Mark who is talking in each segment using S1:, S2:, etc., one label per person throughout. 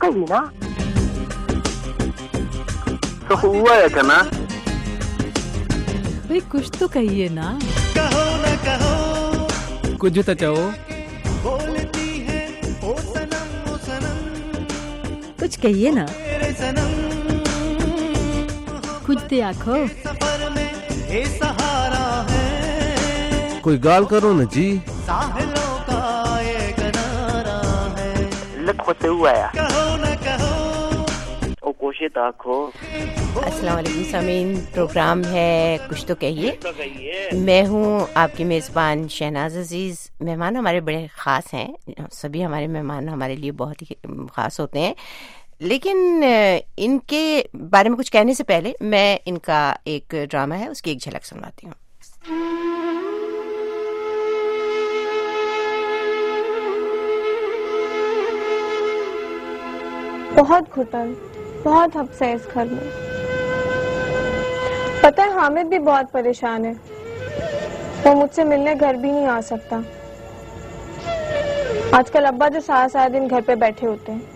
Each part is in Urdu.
S1: کہیے نا.
S2: تو ہوا ہے کنا
S3: بھئی کچھ تو کہیے نا.
S4: کہو نہ کہو
S5: کچھ تو چاہو.
S4: بولتی ہے او سنم
S3: کچھ کہیے نا.
S4: میرے سنم
S3: کچھ تو آکھو.
S4: سفر میں اے سہارا ہے
S5: کوئی گال کرو نا جی.
S4: ساحلوں کا یہ کنارہ ہے.
S2: لکھو سے ہوا ہے
S4: کہو نہ کہو
S2: او کوشش آکھو.
S6: السلام علیکم سامعین، پروگرام ہے کچھ تو کہیے. میں ہوں آپ کی میزبان شہناز عزیز. مہمان ہمارے بڑے خاص ہیں، سبھی ہمارے مہمان ہمارے لیے بہت ہی خاص ہوتے ہیں، لیکن ان کے بارے میں کچھ کہنے سے پہلے میں ان کا ایک ڈرامہ ہے اس کی ایک جھلک سنواتی ہوں.
S7: بہت گھٹن، بہت حبس ہے اس گھر میں. پتہ ہے حامد بھی بہت پریشان ہے، وہ مجھ سے ملنے گھر بھی نہیں آ سکتا. آج کل ابا جو سارا دن گھر پہ بیٹھے ہوتے ہیں.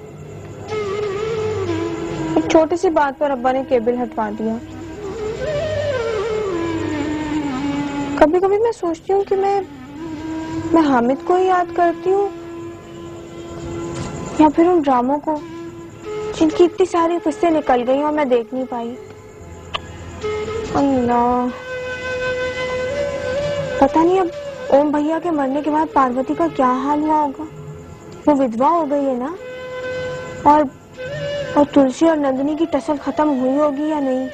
S7: ایک چھوٹی سی بات پر ابا نے کیبل ہٹوا دیا. کبھی کبھی میں سوچتی ہوں کہ میں حامد کو ہی یاد کرتی ہوں یا پھر ان ڈراموں کو جن کی اتنی ساری قصے نکل گئی اور میں دیکھ نہیں پائی. اللہ، پتہ نہیں اب اوم بھیا کے مرنے کے بعد پاروتی کا کیا حال ہوا ہوگا. وہ ودوا ہو گئی ہے نا، اور تلسی اور نندنی کی ٹسل ختم ہوئی ہوگی یا نہیں.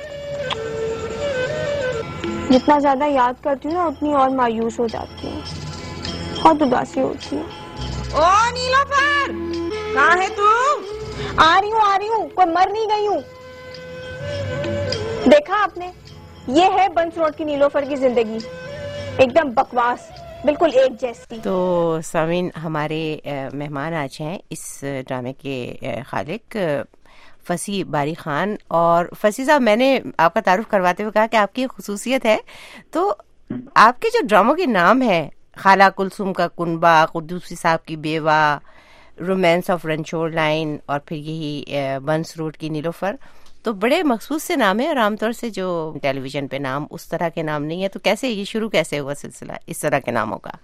S7: جتنا زیادہ یاد کرتی ہوں نا اتنی اور مایوس ہو جاتی ہوں، بہت اداسی ہوتی ہے.
S8: او نیلوفر، کہاں ہے تو؟
S7: آ رہی ہوں، کوئی مر نہیں گئی ہوں. دیکھا آپ نے، یہ ہے بنس روڈ کی نیلوفر کی زندگی، ایک دم بکواس، بالکل ایک جیسی.
S6: تو سامعین، ہمارے مہمان آج ہیں اس ڈرامے کے خالق فصیح باری خان. اور فصیح صاحب، میں نے آپ کا تعارف کرواتے ہوئے کہا کہ آپ کی ایک خصوصیت ہے، تو آپ کے جو ڈراموں کے نام ہیں، خالہ کلثوم کا کنبہ، قدوسی صاحب کی بیوہ، رومانس آف رنچور لائن، اور پھر یہی بنس روڈ کی نیلوفر، تو بڑے مخصوص سے نام ہیں، اور عام طور سے جو ٹیلی ویژن پہ نام اس طرح کے نام نہیں ہے. تو کیسے یہ شروع کیسے ہوا سلسلہ اس طرح کے ناموں کا؟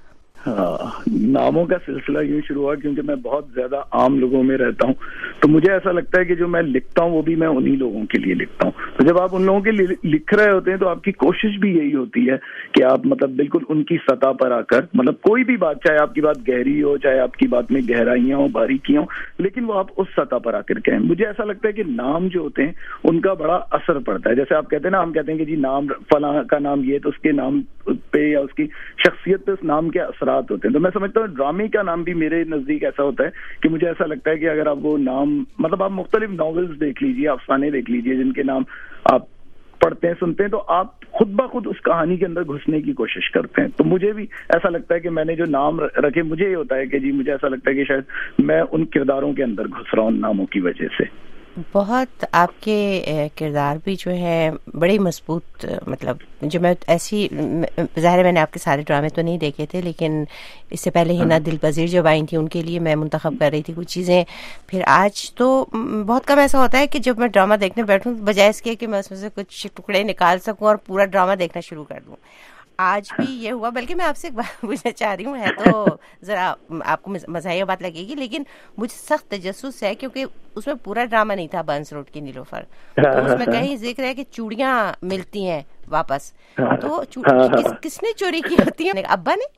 S9: ناموں کا سلسلہ یوں شروع ہوا کیونکہ میں بہت زیادہ عام لوگوں میں رہتا ہوں، تو مجھے ایسا لگتا ہے کہ جو میں لکھتا ہوں وہ بھی میں انہی لوگوں کے لیے لکھتا ہوں. تو جب آپ ان لوگوں کے لیے لکھ رہے ہوتے ہیں تو آپ کی کوشش بھی یہی ہوتی ہے کہ آپ مطلب بالکل ان کی سطح پر آ کر، مطلب کوئی بھی بات، چاہے آپ کی بات گہری ہو، چاہے آپ کی بات میں گہرائیاں ہوں، باریکیاں ہوں، لیکن وہ آپ اس سطح پر آ کر کہیں. مجھے ایسا لگتا ہے کہ نام جو ہوتے ہیں ان کا بڑا اثر پڑتا ہے. جیسے آپ کہتے ہیں نا، ہم کہتے ہیں کہ جی نام فلاں کا نام یہ، تو اس کے نام پہ یا اس کی شخصیت پہ اس نام کے اثرات ہوتے ہیں. تو میں سمجھتا ہوں ڈرامے کا نام بھی میرے نزدیک ایسا ہوتا ہے کہ مجھے ایسا لگتا ہے کہ اگر آپ وہ نام، مطلب آپ مختلف ناولز دیکھ لیجیے، افسانے دیکھ لیجیے جن کے نام آپ پڑھتے ہیں، سنتے ہیں، تو آپ خود بخود اس کہانی کے اندر گھسنے کی کوشش کرتے ہیں. تو مجھے بھی ایسا لگتا ہے کہ میں نے جو نام رکھے، مجھے یہ ہوتا ہے کہ جی مجھے ایسا لگتا ہے کہ شاید میں ان کرداروں کے اندر گھس رہا ہوں ناموں کی وجہ سے.
S6: بہت آپ کے کردار بھی جو ہے بڑے مضبوط، مطلب جو میں ایسی، ظاہر ہے میں نے آپ کے سارے ڈرامے تو نہیں دیکھے تھے، لیکن اس سے پہلے ہنا دل پذیر جب آئی تھی ان کے لیے میں منتخب کر رہی تھی کچھ چیزیں. پھر آج تو بہت کم ایسا ہوتا ہے کہ جب میں ڈرامہ دیکھنے بیٹھوں بجائے اس کے کہ میں اس میں سے کچھ ٹکڑے نکال سکوں اور پورا ڈرامہ دیکھنا شروع کر دوں. آج بھی یہ ہوا. بلکہ میں آپ سے ایک بات پوچھنا چاہ رہی ہوں، ہے تو ذرا آپ کو مزاحیہ بات لگے گی، لیکن مجھے سخت تجسس ہے کیونکہ اس میں پورا ڈرامہ نہیں تھا بنس روڈ کی نیلوفر، تو اس میں کہیں ذکر ہے کہ چوڑیاں ملتی ہیں واپس. تو کس نے چوری کی ہوتی ہیں؟ ابا نے؟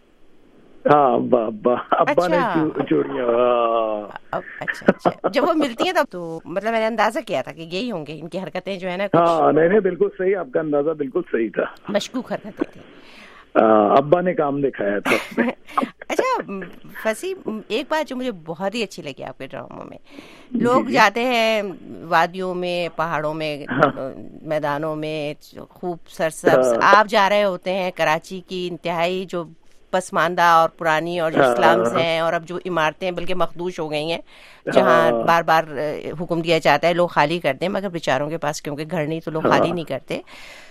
S9: ہاں، ابا نے چوریاں.
S6: اچھا، جب وہ ملتی ہیں تب تو مطلب میں نے اندازہ کیا تھا کہ یہی ہوں گے ان کی حرکتیں جو ہے نا.
S9: ہاں، نہیں بالکل صحیح، آپ کا اندازہ بالکل صحیح تھا.
S6: مشکوک حرکتیں تھیں.
S9: ابا نے کام دکھایا تھا.
S6: اچھا فصیح، ایک بات جو مجھے بہت ہی اچھی لگی آپ کے ڈراموں میں، لوگ جاتے ہیں وادیوں میں، پہاڑوں میں، میدانوں میں، خوب سرسبز. آپ جا رہے ہوتے ہیں کراچی کی انتہائی جو پسماندہ اور پرانی اور جو سلمز ہیں، اور اب جو عمارتیں بلکہ مخدوش ہو گئی ہیں، جہاں بار بار حکم دیا جاتا ہے لوگ خالی کر دیں، مگر بیچاروں کے پاس کیونکہ گھر نہیں تو لوگ خالی نہیں کرتے.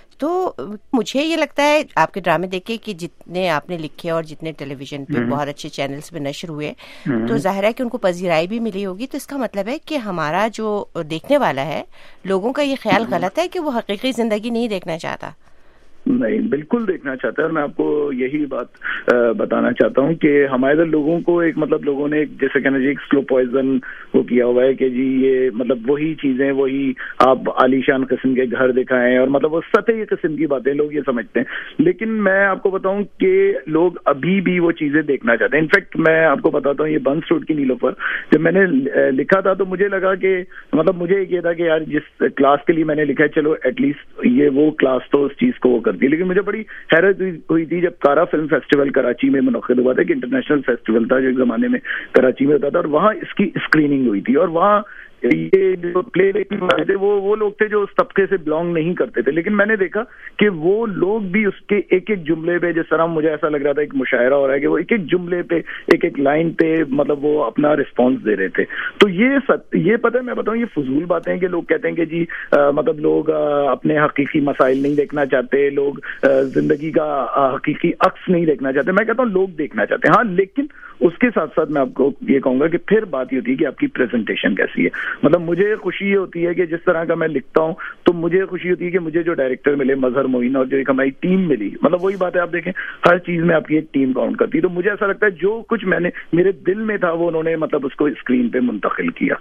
S6: تو مجھے یہ لگتا ہے آپ کے ڈرامے دیکھ کے کہ جتنے آپ نے لکھے اور جتنے ٹیلی ویژن پہ بہت اچھے چینلز پہ نشر ہوئے تو ظاہر ہے کہ ان کو پذیرائی بھی ملی ہوگی. تو اس کا مطلب ہے کہ ہمارا جو دیکھنے والا ہے لوگوں کا یہ خیال غلط ہے کہ وہ حقیقی زندگی نہیں دیکھنا چاہتا.
S9: نہیں, بالکل دیکھنا چاہتا ہے. اور میں آپ کو یہی بات بتانا چاہتا ہوں کہ ہمارے ادھر لوگوں کو ایک مطلب لوگوں نے ایک جیسے کہنا چاہیے سلو پوائزن وہ کیا ہوا ہے کہ جی یہ مطلب وہی چیزیں وہی آپ عالیشان قسم کے گھر دکھائیں اور مطلب وہ سطحی قسم کی باتیں لوگ یہ سمجھتے ہیں. لیکن میں آپ کو بتاؤں کہ لوگ ابھی بھی وہ چیزیں دیکھنا چاہتے ہیں. انفیکٹ میں آپ کو بتاتا ہوں یہ بنس روڈ کی نیلوفر جب میں نے لکھا تھا تو مجھے لگا کہ مطلب مجھے ایک یہ تھا کہ یار جس کلاس کے لیے میں نے لکھا ہے چلو ایٹ لیسٹ یہ وہ کلاس تو اس چیز کو وہ کرتی ہے. لیکن مجھے بڑی حیرت ہوئی تھی جب کارا فلم فیسٹیول کراچی میں منعقد ہوا تھا کہ انٹرنیشنل فیسٹیول تھا جو ایک زمانے میں کراچی میں ہوتا تھا اور وہاں اس کی اسکریننگ ہوئی تھی. اور وہاں یہ جو پلے دیکھنے والے تھے وہ لوگ تھے جو اس طبقے سے بلانگ نہیں کرتے تھے. لیکن میں نے دیکھا کہ وہ لوگ بھی اس کے ایک ایک جملے پہ جس طرح مجھے ایسا لگ رہا تھا ایک مشاعرہ ہو رہا ہے کہ وہ ایک ایک جملے پہ ایک ایک لائن پہ مطلب وہ اپنا رسپانس دے رہے تھے. تو یہ پتہ ہے میں بتاؤں یہ فضول باتیں ہیں کہ لوگ کہتے ہیں کہ جی مطلب لوگ اپنے حقیقی مسائل نہیں دیکھنا چاہتے, لوگ زندگی کا حقیقی عکس نہیں دیکھنا چاہتے. میں کہتا ہوں لوگ دیکھنا چاہتے ہیں ہاں, لیکن اس کے ساتھ ساتھ میں آپ کو یہ کہوں گا کہ پھر بات یہ ہوتی ہے کہ آپ کی پریزنٹیشن کیسی ہے. مطلب مجھے خوشی یہ ہوتی ہے کہ جس طرح کا میں لکھتا ہوں تو مجھے خوشی ہوتی ہے کہ مجھے جو ڈائریکٹر ملے مظہر معین اور جو ایک ہماری ٹیم ملی, مطلب وہی بات ہے آپ دیکھیں ہر چیز میں آپ کی ایک ٹیم کاؤنٹ کرتی ہے. تو مجھے ایسا لگتا ہے جو کچھ میں نے میرے دل میں تھا وہ انہوں نے مطلب اس کو اسکرین پہ منتقل کیا.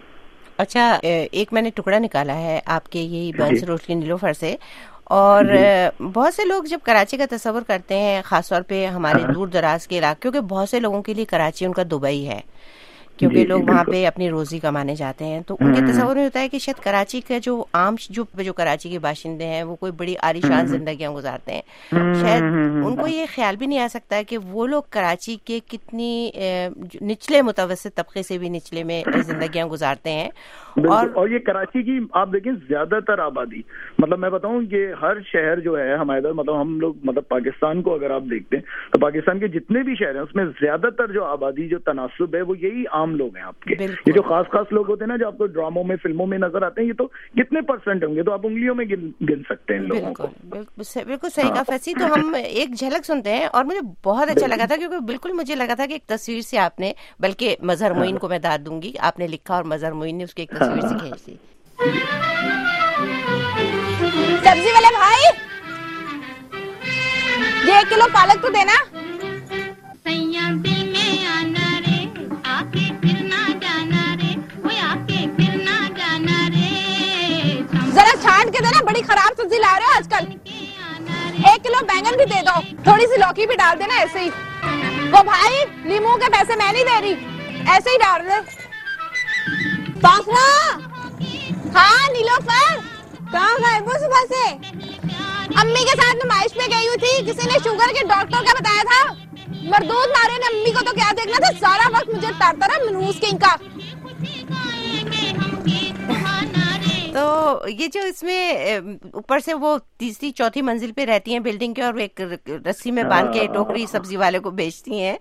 S6: اچھا, ایک میں نے ٹکڑا نکالا ہے آپ کے یہی بنس روڈ کی نیلوفر سے, اور بہت سے لوگ جب کراچی کا تصور کرتے ہیں خاص طور پہ ہمارے دور دراز کے علاقے, کیونکہ بہت سے لوگوں کے لیے کراچی ان کا دبئی ہے کیونکہ لوگ وہاں پہ اپنی روزی کمانے جاتے ہیں, تو ان کے تصور میں ہوتا ہے کہ شاید کراچی کا جو عام جو کراچی کے باشندے ہیں وہ کوئی بڑی عالیشان زندگیاں گزارتے ہیں. شاید ان کو یہ خیال بھی نہیں آ سکتا کہ وہ لوگ کراچی کے کتنی نچلے متوسط طبقے سے بھی نچلے میں زندگیاں گزارتے ہیں.
S9: اور یہ کراچی کی آپ دیکھیں زیادہ تر آبادی, مطلب میں بتاؤں یہ ہر شہر جو ہے ہمارے ادھر, مطلب ہم لوگ مطلب پاکستان کو اگر آپ دیکھتے ہیں تو پاکستان کے جتنے بھی شہر ہیں اس میں زیادہ تر جو آبادی جو تناسب ہے وہ یہی عام لوگ ہیں آپ کے. یہ جو خاص لوگ ہوتے ہیں نا جو آپ کو ڈراموں میں فلموں میں نظر آتے ہیں, یہ تو کتنے پرسنٹ ہوں گے تو آپ انگلیوں میں گن سکتے ہیں ان لوگوں کو.
S6: بالکل صحیح کہا فیصل. تو ہم ایک جھلک سنتے ہیں اور مجھے بہت اچھا لگا تھا کیونکہ بالکل مجھے لگا تھا کہ ایک تصویر سے آپ نے, بلکہ مظہر معین کو میں داد دوں گی, آپ نے لکھا اور مظہر معین نے اس کی ایک تصویر سے کھینچ دی.
S8: سبزی والے بھائی یہ 1 کلو پالک تو دینا. ذرا چھانٹ کے دینا, بڑی خراب سبزی لا رہے ہو آج کل. 1 کلو بینگن بھی دے دو, تھوڑی سی لوکی بھی ڈال دینا ایسے ہی. وہ بھائی لیمو کے پیسے میں نہیں دے رہی, ایسے ہی ڈال دے. ہاں نیلوفر کہاں گئے وہ صبح سے؟ امی کے ساتھ نمائش پہ گئی ہوئی تھی, کسی نے شوگر کے ڈاکٹر کا بتایا تھا. مردود مارے نے امی کو تو کیا دیکھنا تھا, سارا وقت مجھے ٹارتا رہا منوس کے ان کا.
S6: تو یہ جو اس میں اوپر سے وہ تیسری چوتھی منزل پہ رہتی ہیں بلڈنگ کے, اور ایک رسی میں باندھ کے ٹوکری سبزی والے کو بیچتی ہیں.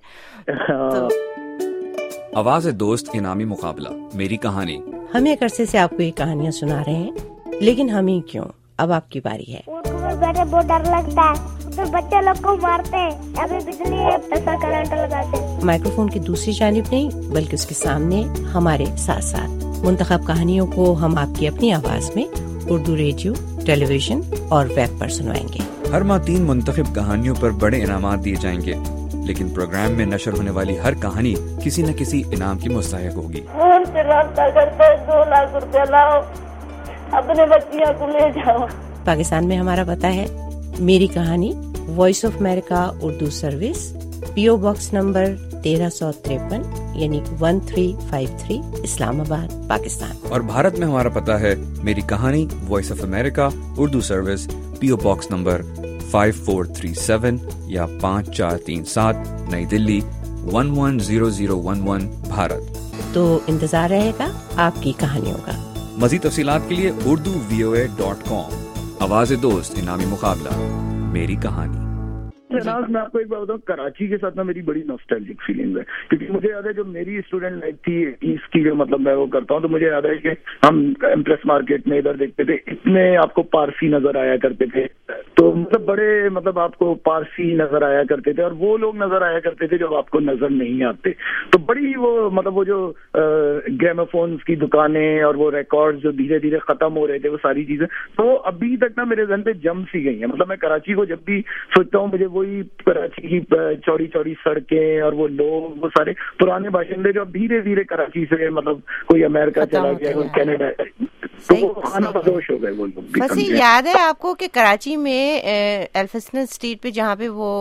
S1: آواز دوست انعامی مقابلہ میری کہانی.
S6: ہم ایک عرصے سے آپ کو یہ کہانیاں سنا رہے ہیں, لیکن ہم ہی کیوں, اب آپ کی باری ہے.
S7: بیٹھے بہت ڈر لگتا ہے, تو بچے لوگ کو مارتے ہیں, ابھی بجلی ایسا کرنٹ لگاتے ہیں.
S6: مائکروفون کی دوسری جانب نہیں بلکہ اس کے سامنے ہمارے ساتھ ساتھ منتخب کہانیوں کو ہم آپ کی اپنی آواز میں اردو ریڈیو, ٹیلی ویژن اور ویب پر سنوائیں گے.
S1: ہر ماہ 3 منتخب کہانیوں پر بڑے انعامات دیے جائیں گے, لیکن پروگرام میں نشر ہونے والی ہر کہانی کسی نہ کسی انعام کی مستحق ہوگی.
S10: فون سے رابطہ کرتے 2 لاکھ روپے لاؤ, اپنے بچیاں کو لے جاؤ.
S6: پاکستان میں ہمارا پتہ ہے میری کہانی, voice of America Urdu service, PO box number 1353 یعنی 1353 اسلام آباد پاکستان.
S1: اور بھارت میں ہمارا پتہ ہے میری کہانی, voice of America Urdu service, PO box number 5437 یا 5437 نئی دلی 110011 بھارت.
S6: تو انتظار رہے گا آپ کی کہانیوں کا.
S1: مزید تفصیلات کے لیے urduvoa.com. آواز دوست انعامی مقابلہ میری کہانی.
S9: शहनाज मैं आपको एक बात बताऊं, कराची के साथ ना मेरी बड़ी नॉस्टैल्जिक फीलिंग्स है, क्योंकि मुझे याद है जो मेरी स्टूडेंट लाइफ थी इसकी, जो मतलब मैं वो करता हूँ, तो मुझे याद है कि हम एम्प्रेस मार्केट में इधर देखते थे, इतने आपको पारसी नजर आया करते थे, तो मतलब बड़े मतलब आपको पारसी नजर आया करते थे, और वो लोग नजर आया करते थे जो आपको नजर नहीं आते। तो बड़ी वो मतलब वो जो ग्रामोफोन्स की दुकानें और वो रिकॉर्ड्स जो धीरे धीरे खत्म हो रहे थे, वो सारी चीजें तो अभी तक ना मेरे जहन पे जम सी गई है। मतलब मैं कराची को जब भी सोचता हूँ, मुझे वही कराची की चौड़ी चौड़ी सड़कें और वो लोग, वो सारे पुराने बाशिंदे जो अब धीरे धीरे कराची से मतलब कोई अमेरिका चला गया, कोई कनाडा, तो वो खाना बदोश हो गए वो लोग भी।
S6: बस याद है आपको कि कराची में एल्फिंस्टन स्ट्रीट पे जहाँ पे वो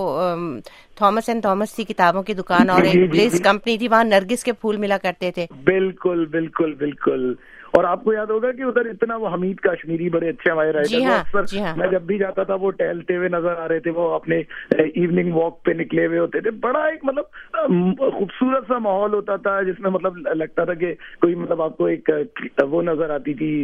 S6: थॉमस एंड थॉमस थी किताबों की दुकान और एक ब्लेस कंपनी थी, वहाँ नरगिस के फूल मिला करते थे।
S9: बिल्कुल बिल्कुल बिल्कुल। और आपको याद होगा कि उधर इतना वो हमीद कश्मीरी बड़े अच्छे हमारे राइटर,
S6: जी हाँ।
S9: मैं जब भी जाता था वो टहलते हुए नजर आ रहे थे, वो अपने इवनिंग वॉक पे निकले हुए होते थे। बड़ा एक मतलब खूबसूरत सा माहौल होता था, जिसमें मतलब लगता था कि कोई मतलब आपको एक वो नजर आती थी,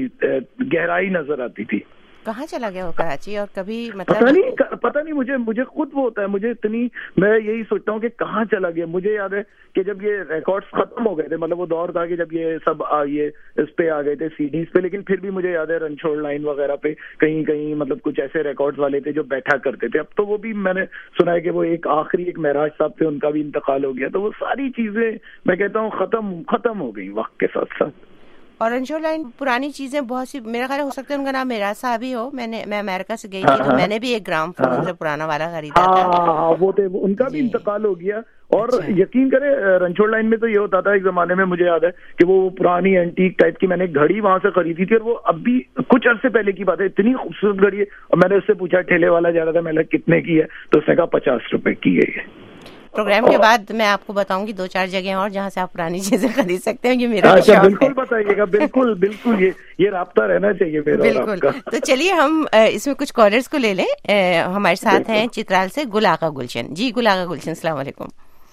S9: गहराई नजर आती थी।
S6: कहाँ चला गया वो कराची? और कभी मतलब
S9: पता नहीं मुझे खुद वो होता है, मुझे इतनी, मैं यही सोचता हूँ कि कहाँ चला गया। मुझे याद है कि जब ये रिकॉर्ड्स खत्म हो गए थे, मतलब वो दौर था कि जब ये सब ये इस पे आ गए थे सीडीज पे, लेकिन फिर भी मुझे याद है रणछोड़ लाइन वगैरह पे कहीं कहीं मतलब कुछ ऐसे रिकॉर्ड्स वाले थे जो बैठा करते थे। अब तो वो भी मैंने सुना है कि वो एक आखिरी एक महराज साहब थे, उनका भी इंतकाल हो गया। तो वो सारी चीजें मैं कहता हूँ खत्म हो गई वक्त के साथ साथ।
S6: और रणछोड़ लाइन पुरानी चीजें बहुत सी, मेरा ख्याल हो सकता है उनका नाम मेराज साहब ही हो। मैं अमेरिका से गई थी तो मैंने भी एक ग्राम फोन उनसे पुराना वाला खरीदा था।
S9: वो थे, उनका भी इंतकाल हो गया। और यकीन करें रणछोड़ लाइन में तो ये होता था एक जमाने में, मुझे याद है कि वो पुरानी एंटीक टाइप की मैंने घड़ी वहां से खरीदी थी, और वो अभी कुछ अरसे पहले की बात है, इतनी खूबसूरत घड़ी है। और मैंने उससे पूछा, ठेले वाला जा रहा था, मैंने कितने की है, तो उसने कहा 50 रुपए की है।
S6: प्रोग्राम के बाद मैं आपको बताऊंगी 2-4 जगह और जहाँ से आप पुरानी चीजें खरीद सकते हैं। ये मेरा शौक
S9: बिल्कुल है। बताइएगा, बिल्कुल बिल्कुल, ये राब्ता रहना चाहिए मेरा।
S6: बिल्कुल। तो चलिए हम इसमें कुछ कॉलर्स को ले लें। हमारे साथ हैं चित्राल से गुल आगा गुलशन जी। गुल आगा गुलशन, अस्सलाम वालेकुम।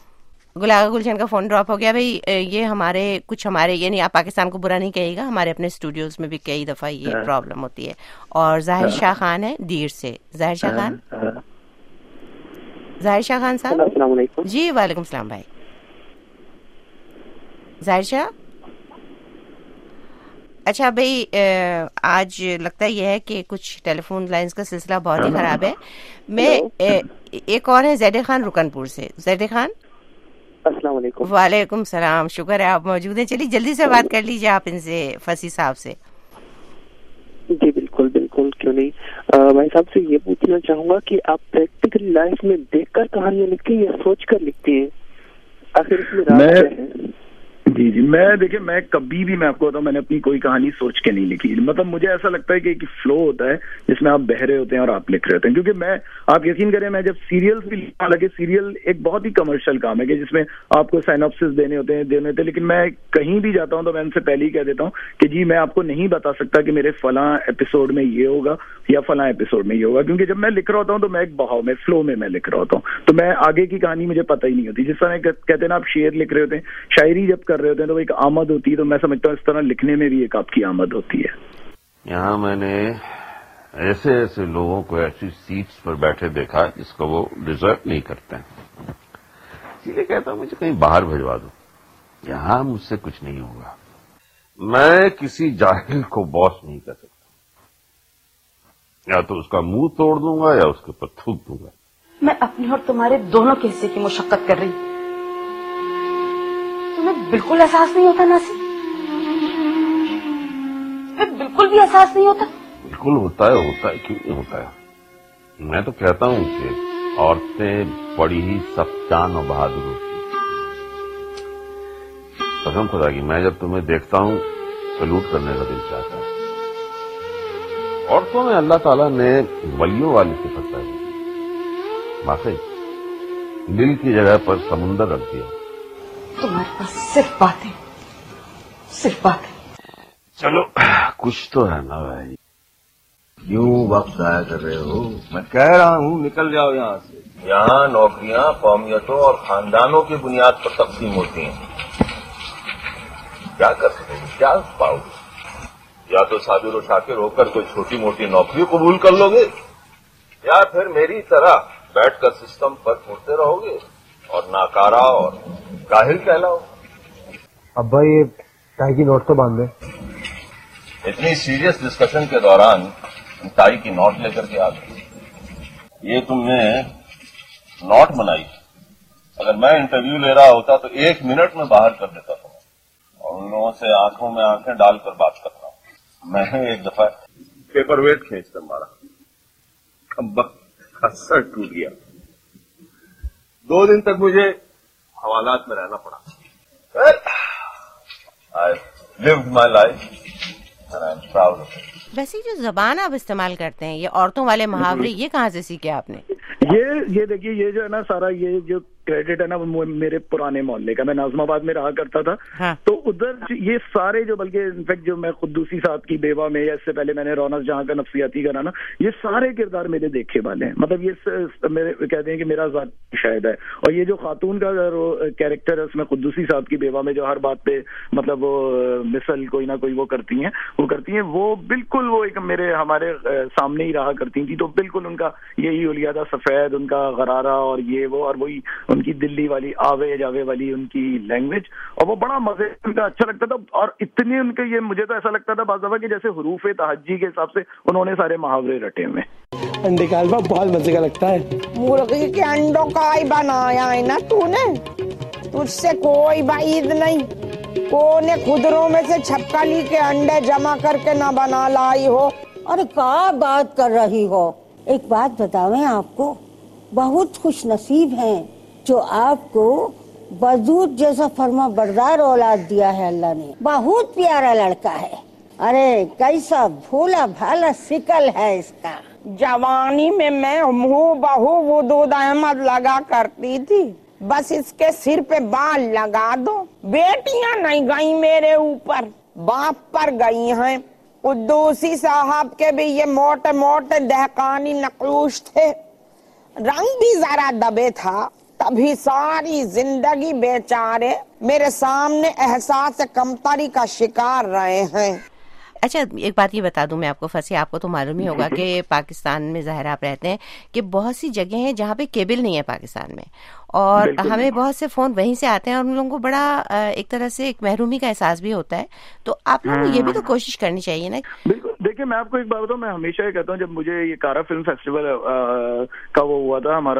S6: गुल आगा गुलशन का फोन ड्रॉप हो गया भाई। ये हमारे यानी आप पाकिस्तान को बुरा नहीं कहिएगा, हमारे अपने स्टूडियोज में भी कई दफा ये प्रॉब्लम होती है। और जाहिर शाह खान है दीर से। जाहिर शाह खान साहब,
S2: अस्सलाम वालेकुम
S6: जी। वालेकुम सलाम भाई। जाहिर शाह, अच्छा भाई, आज लगता है यह है कि कुछ टेलीफोन लाइंस का सिलसिला बहुत ही खराब है। मैं एक और है ज़ैदे खान रुकनपुर से। ज़ैदे खान,
S2: अस्सलाम वालेकुम।
S6: वालेकुम सलाम, शुक्र है आप मौजूद हैं। चलिए जल्दी से बात कर लीजिए आप इनसे, फसी साहब से।
S2: जी बिल्कुल बिल्कुल, क्यों नहीं। भाई साहब से ये पूछना चाहूंगा कि आप प्रैक्टिकल लाइफ में देखकर कहानियां लिखती हैं या सोच कर लिखती हैं? आखिर इसमें राज क्या है?
S9: जी, मैं देखिए, मैं कभी भी, मैं आपको बताऊं, मैंने अपनी कोई कहानी सोच के नहीं लिखी। मतलब मुझे ऐसा लगता है कि एक फ्लो होता है जिसमें आप बह रहे होते हैं और आप लिख रहे होते हैं। क्योंकि आप यकीन करें, मैं जब सीरियल्स भी, हालांकि सीरियल एक बहुत ही कमर्शियल काम है कि जिसमें आपको साइनॉप्सिस देने होते हैं, लेकिन मैं कहीं भी जाता हूं तो मैं उनसे पहले ही कह देता हूं कि जी मैं आपको नहीं बता सकता कि मेरे फलां एपिसोड में ये होगा या फलां एपिसोड में ये होगा। क्योंकि जब मैं लिख रहा होता हूँ तो मैं एक बहाव में, फ्लो में मैं लिख रहा होता हूँ, तो मैं आगे की कहानी मुझे पता ही नहीं होती। जिस तरह कहते हैं ना, आप शेर लिख रहे होते हैं, शायरी जब कर रहे होते हैं, तो एक आमद होती है। तो मैं समझता हूँ इस तरह लिखने में भी एक आपकी आमद होती है।
S11: यहाँ मैंने ऐसे ऐसे लोगों को ऐसी सीट्स पर बैठे देखा जिसको वो डिजर्व नहीं करते हैं, इसलिए कहता हूँ मुझे कहीं बाहर भिजवा दो, यहाँ मुझसे कुछ नहीं होगा। मैं किसी जाहिल को बॉस नहीं कर सकता, या तो उसका मुंह तोड़ दूंगा या उसके ऊपर थूक दूंगा।
S12: मैं अपने और तुम्हारे दोनों के हिस्से की मुशक्कत कर रही, तुम्हें बिल्कुल एहसास नहीं होता नासिर? तुम्हें बिल्कुल भी एहसास नहीं होता?
S11: बिल्कुल होता है, क्यों नहीं होता है। मैं तो कहता हूँ कि औरतें बड़ी ही सख्तान और बहादुर होती हैं। कसम खुदा की, मैं जब तुम्हें देखता हूँ सलूट करने का दिल चाहता है। औरतों में अल्लाह ताला ने वलियों वाली सिफत है, वाकई दिल की जगह पर समुंदर रख दिया।
S12: तुम्हारे पास सिर्फ बातें।
S11: चलो कुछ तो है ना भाई, क्यों वक्त जाया कर रहे हो? मैं कह रहा हूँ निकल जाओ यहाँ से। यहाँ नौकरियां कौमियतों और खानदानों की बुनियाद पर तकसीम होती हैं। क्या कर सकते, क्या पाओगे? या तो साबिर और शाकिर होकर कोई छोटी मोटी नौकरी कबूल कर लोगे, या फिर मेरी तरह बैठ कर सिस्टम पर टूटते रहोगे और नाकारा और काहिल कहलाओ।
S13: अब्बा ये टाई की नोट तो बांध दे।
S11: इतनी सीरियस डिस्कशन के दौरान टाई की नोट लेकर के आ गई। ये तुमने नोट बनाई। अगर मैं इंटरव्यू ले रहा होता तो 1 मिनट में बाहर कर देता था और उन लोगों से आंखों में आंखें डालकर बात करता हूं। मैंने एक दफा पेपर वेट खींच कर मारा, कंबक का सर टूट गया। 2 दिन तक मुझे हवालात में रहना पड़ा। I lived my life and I am proud of it.
S6: वैसे जो जबान आप इस्तेमाल करते हैं, ये औरतों वाले मुहावरे, ये कहाँ से सीखे आपने?
S9: ये देखिए, ये जो है ना सारा ये जो क्रेडिट है ना वो मेरे पुराने मोहल्ले का। मैं नाज़िमाबाद में रहा करता था। हाँ। तो उधर ये सारे जो, बल्कि इनफेक्ट जो मैं खुद्दूसी साहब की बेवा में या इससे पहले मैंने रौनक जहां का नफ्सियाती का ना, ये सारे किरदार मेरे देखे वाले हैं। मतलब ये मेरे कहते हैं कि मेरा ज़ाती शायद है। और ये जो खातून का कैरेक्टर है उसमें खुद्दूसी साहब की बेवा में जो हर बात पे मतलब वो मिसल कोई ना कोई वो करती हैं, वो बिल्कुल वो एक हमारे सामने ही रहा करती थी। तो बिल्कुल उनका यही उलियादा सफेद, उनका गरारा और ये वो, और वही उनकी दिल्ली वाली आवे जावे वाली उनकी लैंग्वेज, और वो बड़ा मजे उनका अच्छा लगता था। और इतने उनके ये मुझे तो ऐसा लगता था बाज़ दफा कि जैसे हुरूफे तहज्जी के हिसाब से उन्होंने सारे मुहावरे रटे हुए।
S14: अंडे का हलवा बहुत मजे का लगता है।
S15: मुर्गी के अंडों का ही बनाया है ना तूने, तुझसे कोई बाइद नहीं। कोने खुदरों में से छपकली के अंडे जमा करके ना बना लाई हो।
S16: अरे क्या बात कर रही हो? एक बात बतावें आपको, बहुत खुश नसीब हैं जो आपको बजूद जैसा फर्मा बरदार औलाद दिया है अल्लाह ने। बहुत प्यारा लड़का है। अरे कैसा भोला भाला शिकल है इसका।
S15: जवानी में मैं मुँह बहू वदूद अहमद लगा करती थी, बस इसके सिर पे बाल लगा दो। बेटियां नहीं गई मेरे ऊपर, बाप पर गई हैं। कुद्दूसी साहब के भी ये मोटे मोटे दहकानी नकलूश थे, रंग भी जरा दबे था, तभी सारी जिंदगी बेचारे मेरे सामने एहसास कमतरी का शिकार रहे हैं।
S6: अच्छा, एक बात ये बता दूं मैं आपको फंसी, आपको तो मालूम ही होगा कि पाकिस्तान में ज़ाहिर आप रहते हैं कि बहुत सी जगह हैं जहाँ पे केबल नहीं है पाकिस्तान में, और हमें बहुत से फ़ोन वहीं से आते हैं और उन लोगों को बड़ा एक तरह से एक महरूमी का एहसास भी होता है। तो आप लोगों को ये भी तो कोशिश करनी चाहिए ना।
S9: बिल्कुल। देखिए मैं आपको एक बात बताऊं, मैं हमेशा ये कहता हूँ, जब मुझे ये कारा फिल्म फेस्टिवल का वो हुआ था हमारा,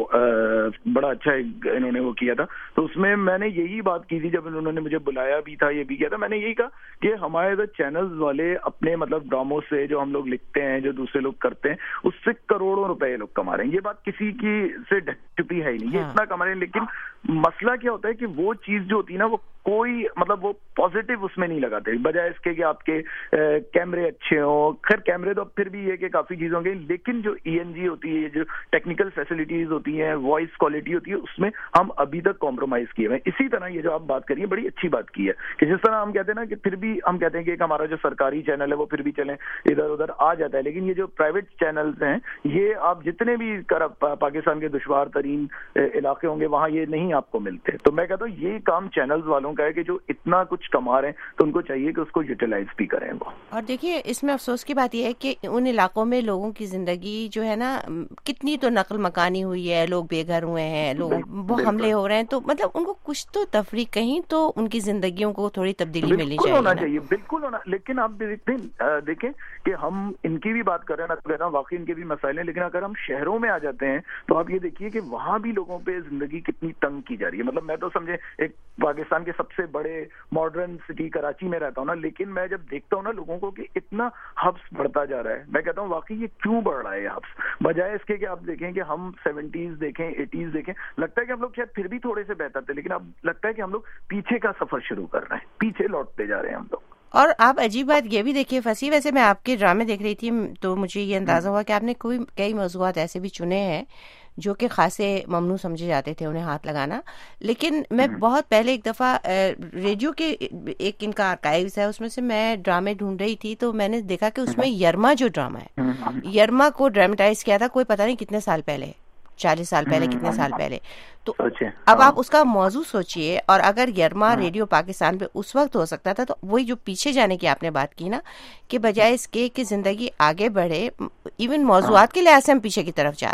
S9: बड़ा अच्छा इन्होंने वो किया था, तो उसमें मैंने यही बात की थी जब उन्होंने मुझे बुलाया भी था, ये भी किया था। मैंने यही कहा कि हमारे इधर चैनल्स वाले अपने मतलब ड्रामों से जो हम लोग लिखते हैं, जो दूसरे लोग करते हैं, उससे करोड़ों रुपए ये लोग कमा रहे हैं। ये बात किसी की से ढक छुपी है ही नहीं, ये इतना कमा रहे हैं। लेकिन मसला क्या होता है कि वो चीज जो होती है ना, वो कोई मतलब वो पॉजिटिव उसमें नहीं लगाते, बजाय इसके कि आपके कैमरे अच्छे हों। खैर कैमरे तो फिर भी ये कि काफी चीजों के, लेकिन जो ENG होती है, जो टेक्निकल फैसिलिटीज होती हैं, वॉइस क्वालिटी होती है, उसमें हम अभी तक कॉम्प्रोमाइज किए हुए हैं। इसी तरह ये जो आप बात करिए बड़ी अच्छी बात की है कि जिस तरह हम कहते हैं ना कि फिर भी हम कहते हैं कि हमारा जो सरकारी चैनल है वो फिर भी चले इधर उधर आ जाता है, लेकिन ये जो प्राइवेट चैनल्स हैं, ये आप जितने भी पाकिस्तान के दुश्वार तरीन इलाके होंगे वहां ये नहीं आपको मिलते। तो मैं कहता हूँ ये काम चैनल्स वालों का है कि जो इतना कुछ कमा रहे हैं तो उनको चाहिए कि उसको यूटिलाइज भी करें वो।
S6: और देखिए इसमें अफसोस की बात यह है कि उन इलाकों में लोगों की जिंदगी जो है ना, कितनी तो नकल मकानी हुई है, लोग बेघर हुए हैं, लोगों वो हमले हो रहे हैं, तो मतलब उनको कुछ तो तफरीक, कहीं तो उनकी जिंदगियों को थोड़ी तब्दीली मिलनी चाहिए।
S9: होना चाहिए, बिल्कुल होना। लेकिन आप देखें कि हम इनकी भी बात कर रहे हैं ना, तो कहता हूँ वाकई इनके भी मसाइल हैं, लेकिन अगर हम शहरों में आ जाते हैं तो आप ये देखिए कि वहां भी लोगों पे जिंदगी कितनी तंग की जा रही है। मतलब मैं तो समझे एक पाकिस्तान के सबसे बड़े मॉडर्न सिटी कराची में रहता हूँ ना, लेकिन मैं जब देखता हूँ ना लोगों को कि इतना हब्स बढ़ता जा रहा है, मैं कहता हूँ वाकई ये क्यों बढ़ रहा है हब्स, बजाय इसके कि आप देखें कि हम 70s देखें, 80s देखें, लगता है कि हम लोग शायद फिर भी थोड़े से बेहतर थे, लेकिन अब लगता है कि हम लोग पीछे का सफर शुरू कर रहे हैं, पीछे लौटते जा रहे हैं हम लोग।
S6: और आप अजीब बात ये भी देखिए फसी, वैसे मैं आपके ड्रामे देख रही थी तो मुझे ये अंदाजा हुआ कि आपने कई मौज़ूआत ऐसे भी चुने हैं जो कि खासे ममनू समझे जाते थे उन्हें हाथ लगाना। लेकिन मैं बहुत पहले एक दफ़ा रेडियो के एक इनका आर्काइव्स है, उसमें से मैं ड्रामे ढूंढ रही थी तो मैंने देखा कि उसमें यरमा जो ड्रामा है, यरमा को ड्रामेटाइज किया था कोई पता नहीं कितने साल पहले, 40 साल पहले, कितने साल पहले। तो अब आप उसका मौजू सोचिए, और अगर यरमा रेडियो पाकिस्तान पे उस वक्त हो सकता था, तो वही जो पीछे जाने की आपने बात की ना, कि बजाय इसके कि जिंदगी आगे बढ़े, इवन मौजूआत के लिहाज से हम पीछे की तरफ जा रहे हैं।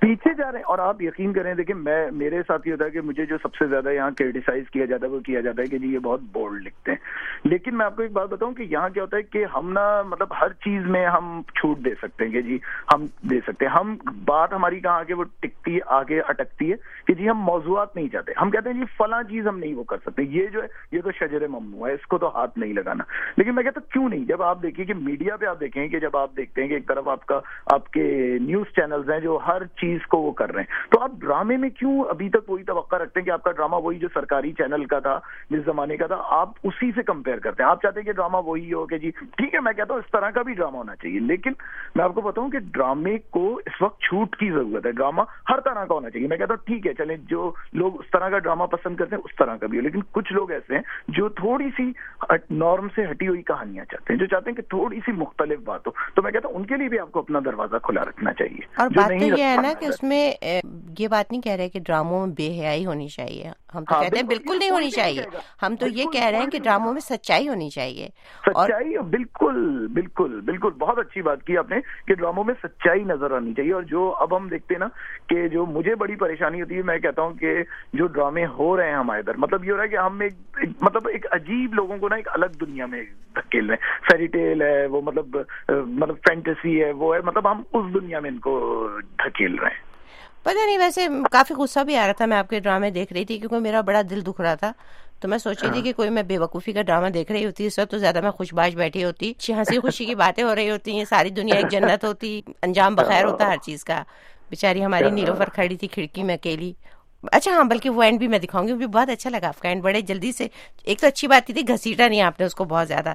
S9: पीछे जा रहे हैं। और आप यकीन करें, देखिए मेरे साथ ये होता है कि मुझे जो सबसे ज्यादा यहाँ क्रिटिसाइज किया जाता है वो किया जाता है कि जी ये बहुत बोल्ड लिखते हैं। लेकिन मैं आपको एक बात बताऊं कि यहाँ क्या होता है कि हम ना मतलब हर चीज में हम छूट दे सकते हैं कि जी हम दे सकते हैं। हम बात हमारी कहाँ आगे वो टिकती है, आगे अटकती है कि जी हम मौजूआत नहीं चाहते। हम कहते हैं जी फला चीज हम नहीं वो कर सकते, ये जो है ये तो शजर ममनू है, इसको तो हाथ नहीं लगाना। लेकिन मैं कहता क्यों नहीं, जब आप देखिए कि मीडिया पे आप देखें कि जब आप देखते हैं कि एक तरफ आपके न्यूज चैनल्स हैं जो हर चीज को वो कर रहे हैं, तो आप ड्रामे में क्यों अभी तक वही तवक्का रखते हैं कि आपका ड्रामा वही जो सरकारी चैनल का था, जिस जमाने का था, आप उसी से कंपेयर करते हैं। आप चाहते हैं कि ड्रामा वही हो कि जी ठीक है, मैं कहता हूँ इस तरह का भी ड्रामा होना चाहिए। लेकिन मैं आपको बताऊं कि ड्रामे को इस वक्त छूट की जरूरत है। ड्रामा हर तरह का होना चाहिए। मैं कहता हूँ ठीक है, चलें जो लोग उस तरह का ड्रामा पसंद करते हैं उस तरह का भी हो, लेकिन कुछ लोग ऐसे हैं जो थोड़ी सी नॉर्म से हटी हुई कहानियां चाहते हैं, जो चाहते हैं कि थोड़ी सी मुख्तलिफ बात हो। तो मैं कहता हूँ उनके लिए भी आपको अपना दरवाजा खुला रखना चाहिए।
S6: और बात तो ये है ना कि उसमें ये बात नहीं कह रहे कि ड्रामों में बेहयाई होनी चाहिए। हम तो कहते हैं बिल्कुल नहीं होनी चाहिए। हम तो ये कह रहे हैं कि ड्रामों में सच्चाई होनी चाहिए।
S9: सच्चाई बिल्कुल बिल्कुल बिल्कुल, बहुत अच्छी बात की आपने कि ड्रामों में सच्चाई नजर आनी चाहिए। और जो अब हम देखते हैं ना कि जो मुझे बड़ी परेशानी होती है, मैं कहता हूँ कि जो ड्रामे हो रहे हैं हमारे इधर, मतलब ये हो रहा है कि हम एक अजीब लोगों को ना एक अलग दुनिया में धकेल रहे हैं। फेरी टेल है वो, मतलब फैंटेसी है वो है, मतलब हम उस दुनिया में इनको धकेल रहे हैं।
S6: पता नहीं, वैसे काफी गुस्सा भी आ रहा था। मैं आपके ड्रामे देख रही थी क्योंकि मेरा बड़ा दिल दुख रहा था, तो मैं सोच रही थी कि कोई मैं बेवकूफ़ी का ड्रामा देख रही होती, इस वक्त तो ज्यादा मैं खुशबाश बैठी होती, हंसी खुशी की बातें हो रही होती, सारी दुनिया एक जन्नत होती, अंजाम बखैर होता हर चीज का। बेचारी हमारी नीलोफर खड़ी थी खिड़की में अकेली। अच्छा हाँ, बल्कि वो एंड भी मैं दिखाऊंगी, वो भी बहुत अच्छा लगा आपका एंड, बड़े जल्दी से। एक तो अच्छी बात थी घसीटा नहीं आपने उसको बहुत ज्यादा।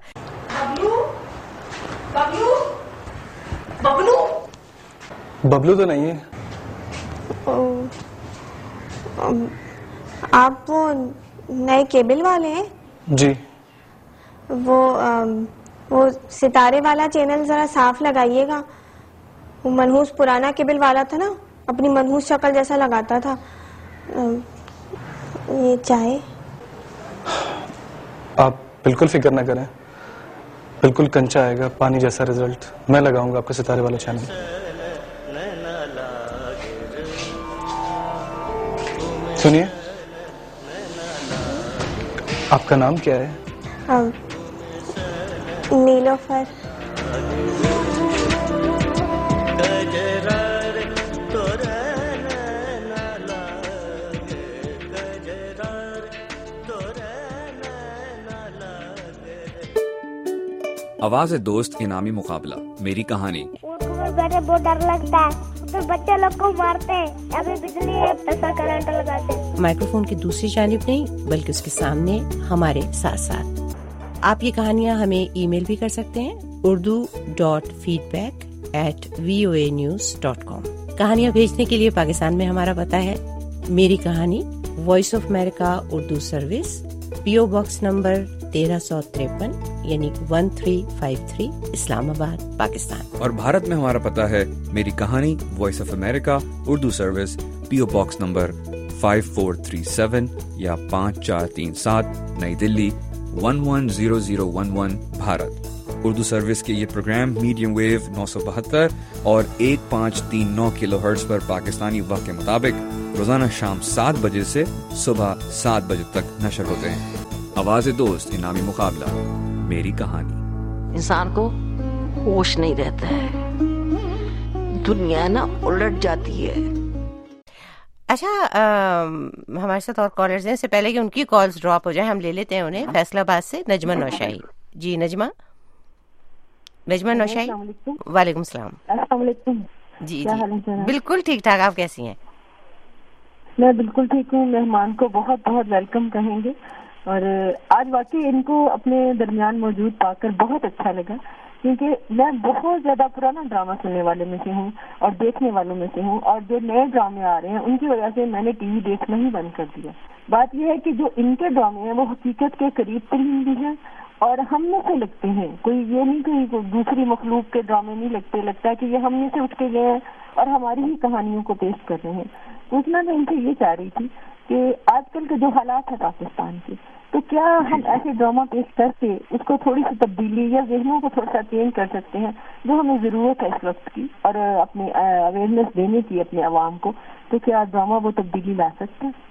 S13: बबलू तो नहीं है।
S7: आप वो नए केबल वाले हैं?
S13: जी।
S7: वो सितारे वाला चैनल जरा साफ लगाइएगा। वो मनहूस पुराना केबल वाला था ना, अपनी मनहूस शक्ल जैसा लगाता था। ये चाहे
S13: आप बिल्कुल फिक्र ना करें, बिल्कुल कंचा आएगा, पानी जैसा रिजल्ट। मैं लगाऊंगा आपके सितारे वाला चैनल। सुनिए, आपका नाम क्या है?
S7: नीलोफर।
S1: आवाज़ दोस्त इनामी मुकाबला मेरी कहानी।
S17: बैठे बहुत डर लगता है, तो बच्चे लोग को मारते हैं, अभी बिजली है ऐसा करंट लगाते हैं।
S6: माइक्रोफोन की दूसरी जानिब नहीं बल्कि उसके सामने हमारे साथ साथ आप ये कहानियाँ हमें ईमेल भी कर सकते हैं urdu.feedback@voanews.com। कहानियाँ भेजने के लिए पाकिस्तान में हमारा पता है मेरी कहानी, voice of America Urdu service, PO box number 1353 यानी 1353 इस्लामाबाद पाकिस्तान।
S1: और भारत में हमारा पता है मेरी कहानी, voice of America Urdu service, PO box number 5437 या 5437 नई दिल्ली 110011 भारत। उर्दू सर्विस के ये प्रोग्राम मीडियम वेव 972 और 1539 किलोहर्ट्ज पर पाकिस्तानी वक्त के मुताबिक रोजाना शाम 7 बजे से सुबह 7 बजे तक नशर होते हैं। आवाज़ दोस्त इनामी मुकाबला मेरी कहानी।
S12: इंसान को होश नहीं रहता है, दुनिया ना उलट जाती है।
S6: अच्छा, हमारे साथ और कॉलर्स हैं। इससे पहले कि उनकी कॉल्स ड्रॉप हो जाए हम ले लेते हैं उन्हें। फैसलाबाद से नजमा नौशाही। जी नजमा नौशाही, वालेकुम सलाम। जी जी बिल्कुल ठीक ठाक, आप कैसी हैं?
S18: मैं बिल्कुल ठीक हूँ। मेहमान को बहुत बहुत वेलकम कहेंगे, और आज वाकई इनको अपने दरमियान मौजूद पाकर बहुत अच्छा लगा, क्योंकि मैं बहुत ज्यादा पुराना ड्रामा सुनने वाले में से हूँ और देखने वालों में से हूँ, और जो नए ड्रामे आ रहे हैं उनकी वजह से मैंने टीवी देखना ही बंद कर दिया। बात यह है कि जो इनके ड्रामे हैं वो हकीकत के करीब तरीन भी हैं और हम में से लगते हैं। कोई ये नहीं कि दूसरी मखलूक के ड्रामे नहीं लगता है कि ये हम में से उठ के गए हैं और हमारी ही कहानियों को पेश कर रहे हैं। پوچھنا میں ان سے یہ چاہ رہی تھی کہ آج کل کے جو حالات ہیں پاکستان کے، تو کیا ہم ایسے ڈرامہ پیش کر کے اس کو تھوڑی سی تبدیلی یا ذہنوں کو تھوڑا سا چینج کر سکتے ہیں، جو ہمیں ضرورت ہے اس وقت کی، اور اپنی اویئرنیس دینے کی اپنے عوام کو، تو کیا ڈرامہ وہ تبدیلی لا سکتے ہیں؟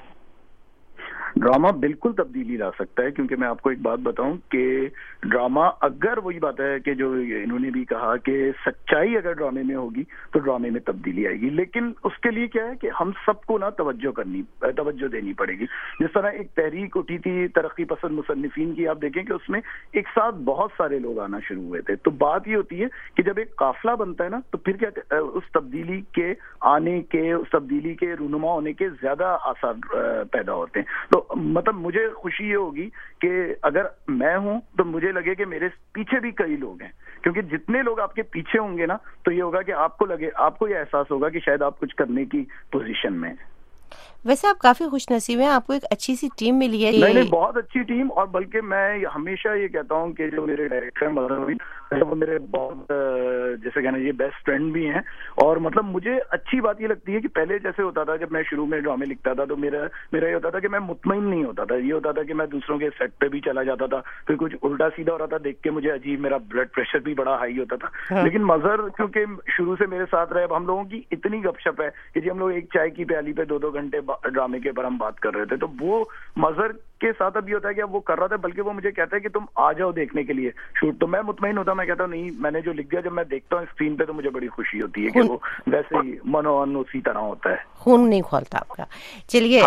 S9: ڈرامہ بالکل تبدیلی لا سکتا ہے، کیونکہ میں آپ کو ایک بات بتاؤں کہ ڈرامہ، اگر وہی بات ہے کہ جو انہوں نے بھی کہا کہ سچائی اگر ڈرامے میں ہوگی تو ڈرامے میں تبدیلی آئے گی، لیکن اس کے لیے کیا ہے کہ ہم سب کو نا توجہ دینی پڑے گی. جس طرح ایک تحریک اٹھی تھی ترقی پسند مصنفین کی، آپ دیکھیں کہ اس میں ایک ساتھ بہت سارے لوگ آنا شروع ہوئے تھے. تو بات یہ ہوتی ہے کہ جب ایک قافلہ بنتا ہے نا، تو پھر کیا اس تبدیلی کے آنے کے، اس تبدیلی کے رونما ہونے کے زیادہ آثار پیدا ہوتے ہیں. تو مطلب مجھے خوشی یہ ہوگی کہ اگر میں ہوں تو مجھے لگے کہ میرے پیچھے بھی کئی لوگ ہیں، کیونکہ جتنے لوگ آپ کے پیچھے ہوں گے نا، تو یہ ہوگا کہ آپ کو یہ احساس ہوگا کہ شاید آپ کچھ کرنے کی پوزیشن میں ہیں.
S6: ویسے آپ کافی خوش نصیب ہیں، آپ کو ایک اچھی سی ٹیم ملی ہے.
S9: نہیں بہت اچھی ٹیم، اور بلکہ میں ہمیشہ یہ کہتا ہوں کہ جو میرے ڈائریکٹر ہیں وہ میرے بہت جیسے کہنا یہ بیسٹ فرینڈ بھی ہیں. اور مطلب مجھے اچھی بات یہ لگتی ہے کہ پہلے جیسے ہوتا تھا، جب میں شروع میں ڈرامے لکھتا تھا تو میرا یہ ہوتا تھا کہ میں مطمئن نہیں ہوتا تھا. یہ ہوتا تھا کہ میں دوسروں کے سیٹ پہ بھی چلا جاتا تھا، پھر کچھ الٹا سیدھا ہو رہا تھا دیکھ کے مجھے عجیب، میرا بلڈ پریشر بھی بڑا ہائی ہوتا تھا. لیکن مظہر کیونکہ شروع سے میرے ساتھ رہے، اب ہم لوگوں کی اتنی گپ شپ ہے کہ جی ہم لوگ ایک چائے کی پیالی پہ 2 گھنٹے ڈرامے کے اوپر ہم بات کر رہے تھے. تو وہ مظہر کے ساتھ اب یہ ہوتا ہے کہ اب وہ کر رہا تھا، بلکہ وہ مجھے کہتا ہے کہ تم آ جاؤ دیکھنے کے لیے شوٹ. تو میں مطمئن ہوتا ہوں، میں کہتا ہوں نہیں، میں نے جو لکھ دیا، جب میں دیکھتا ہوں اسکرین پہ تو مجھے بڑی خوشی ہوتی ہے کہ وہ ویسے ہی منون اسی طرح ہوتا ہے،
S6: خون نہیں کھولتا آپ کا. چلیے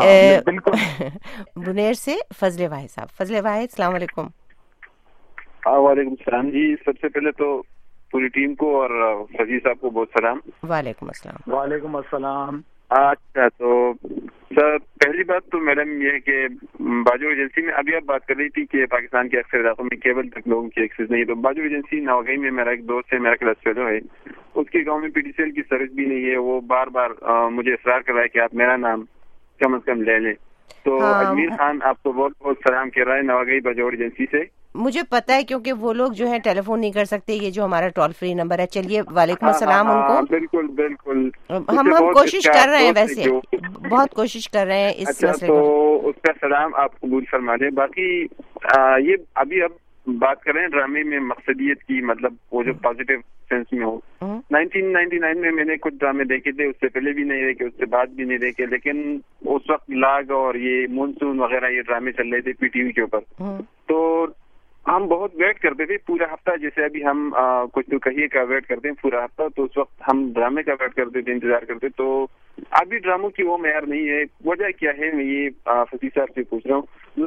S6: بنیر سے فضل واحد صاحب. فضل واحد السلام علیکم.
S19: وعلیکم السلام جی. سب سے پہلے تو پوری ٹیم کو اور فضیل صاحب کو بہت سلام.
S6: وعلیکم السلام.
S9: وعلیکم السلام.
S19: اچھا، تو سر پہلی بات تو میڈم یہ ہے کہ باجوڑ ایجنسی میں ابھی آپ بات کر رہی تھی کہ پاکستان کے اکثر علاقوں میں کیبل تک لوگوں کی ایکسیس نہیں ہے. تو باجوڑ ایجنسی نواگئی میں میرا ایک دوست ہے، میرا کلاس فیلو ہے، اس کے گاؤں میں پی ٹی سی ایل کی سروس بھی نہیں ہے. وہ بار بار مجھے اصرار کر رہا ہے کہ آپ میرا نام کم از کم لے لیں. تو اجمیر خان آپ کو بہت بہت سلام کہہ رہا ہے نواگئی باجوڑ ایجنسی سے.
S6: مجھے پتا ہے کیونکہ وہ لوگ جو ہے ٹیلی فون نہیں کر سکتے، یہ جو ہمارا ٹول فری نمبر ہے. چلیے وعلیکم السلام ان کو.
S19: بالکل بالکل،
S6: ہم کوشش کر رہے ہیں، ویسے بہت کوشش کر رہے ہیں اس مسئلے کو.
S19: تو اس کا سلام آپ قبول فرما دیں. باقی یہ ابھی اب بات کر رہے ہیں ڈرامے میں مقصدیت کی، مطلب وہ جو پازیٹیو سینس میں ہو. 1999 میں نے کچھ ڈرامے دیکھے تھے، اس سے پہلے بھی نہیں دیکھے، اس سے بعد بھی نہیں دیکھے، لیکن اس وقت لاگ اور یہ مونسون وغیرہ یہ ڈرامے چل رہے تھے پی ٹی وی کے اوپر. تو ہم بہت ویٹ کرتے تھے پورا ہفتہ، جیسے ابھی ہم کچھ تو کہیے کا ویٹ کرتے ہیں پورا ہفتہ، تو اس وقت ہم ڈرامے کا ویٹ کرتے تھے، انتظار کرتے. تو ابھی ڈراموں کی وہ معیار نہیں ہے. وجہ کیا ہے میں یہ فصیح صاحب سے پوچھ رہا ہوں.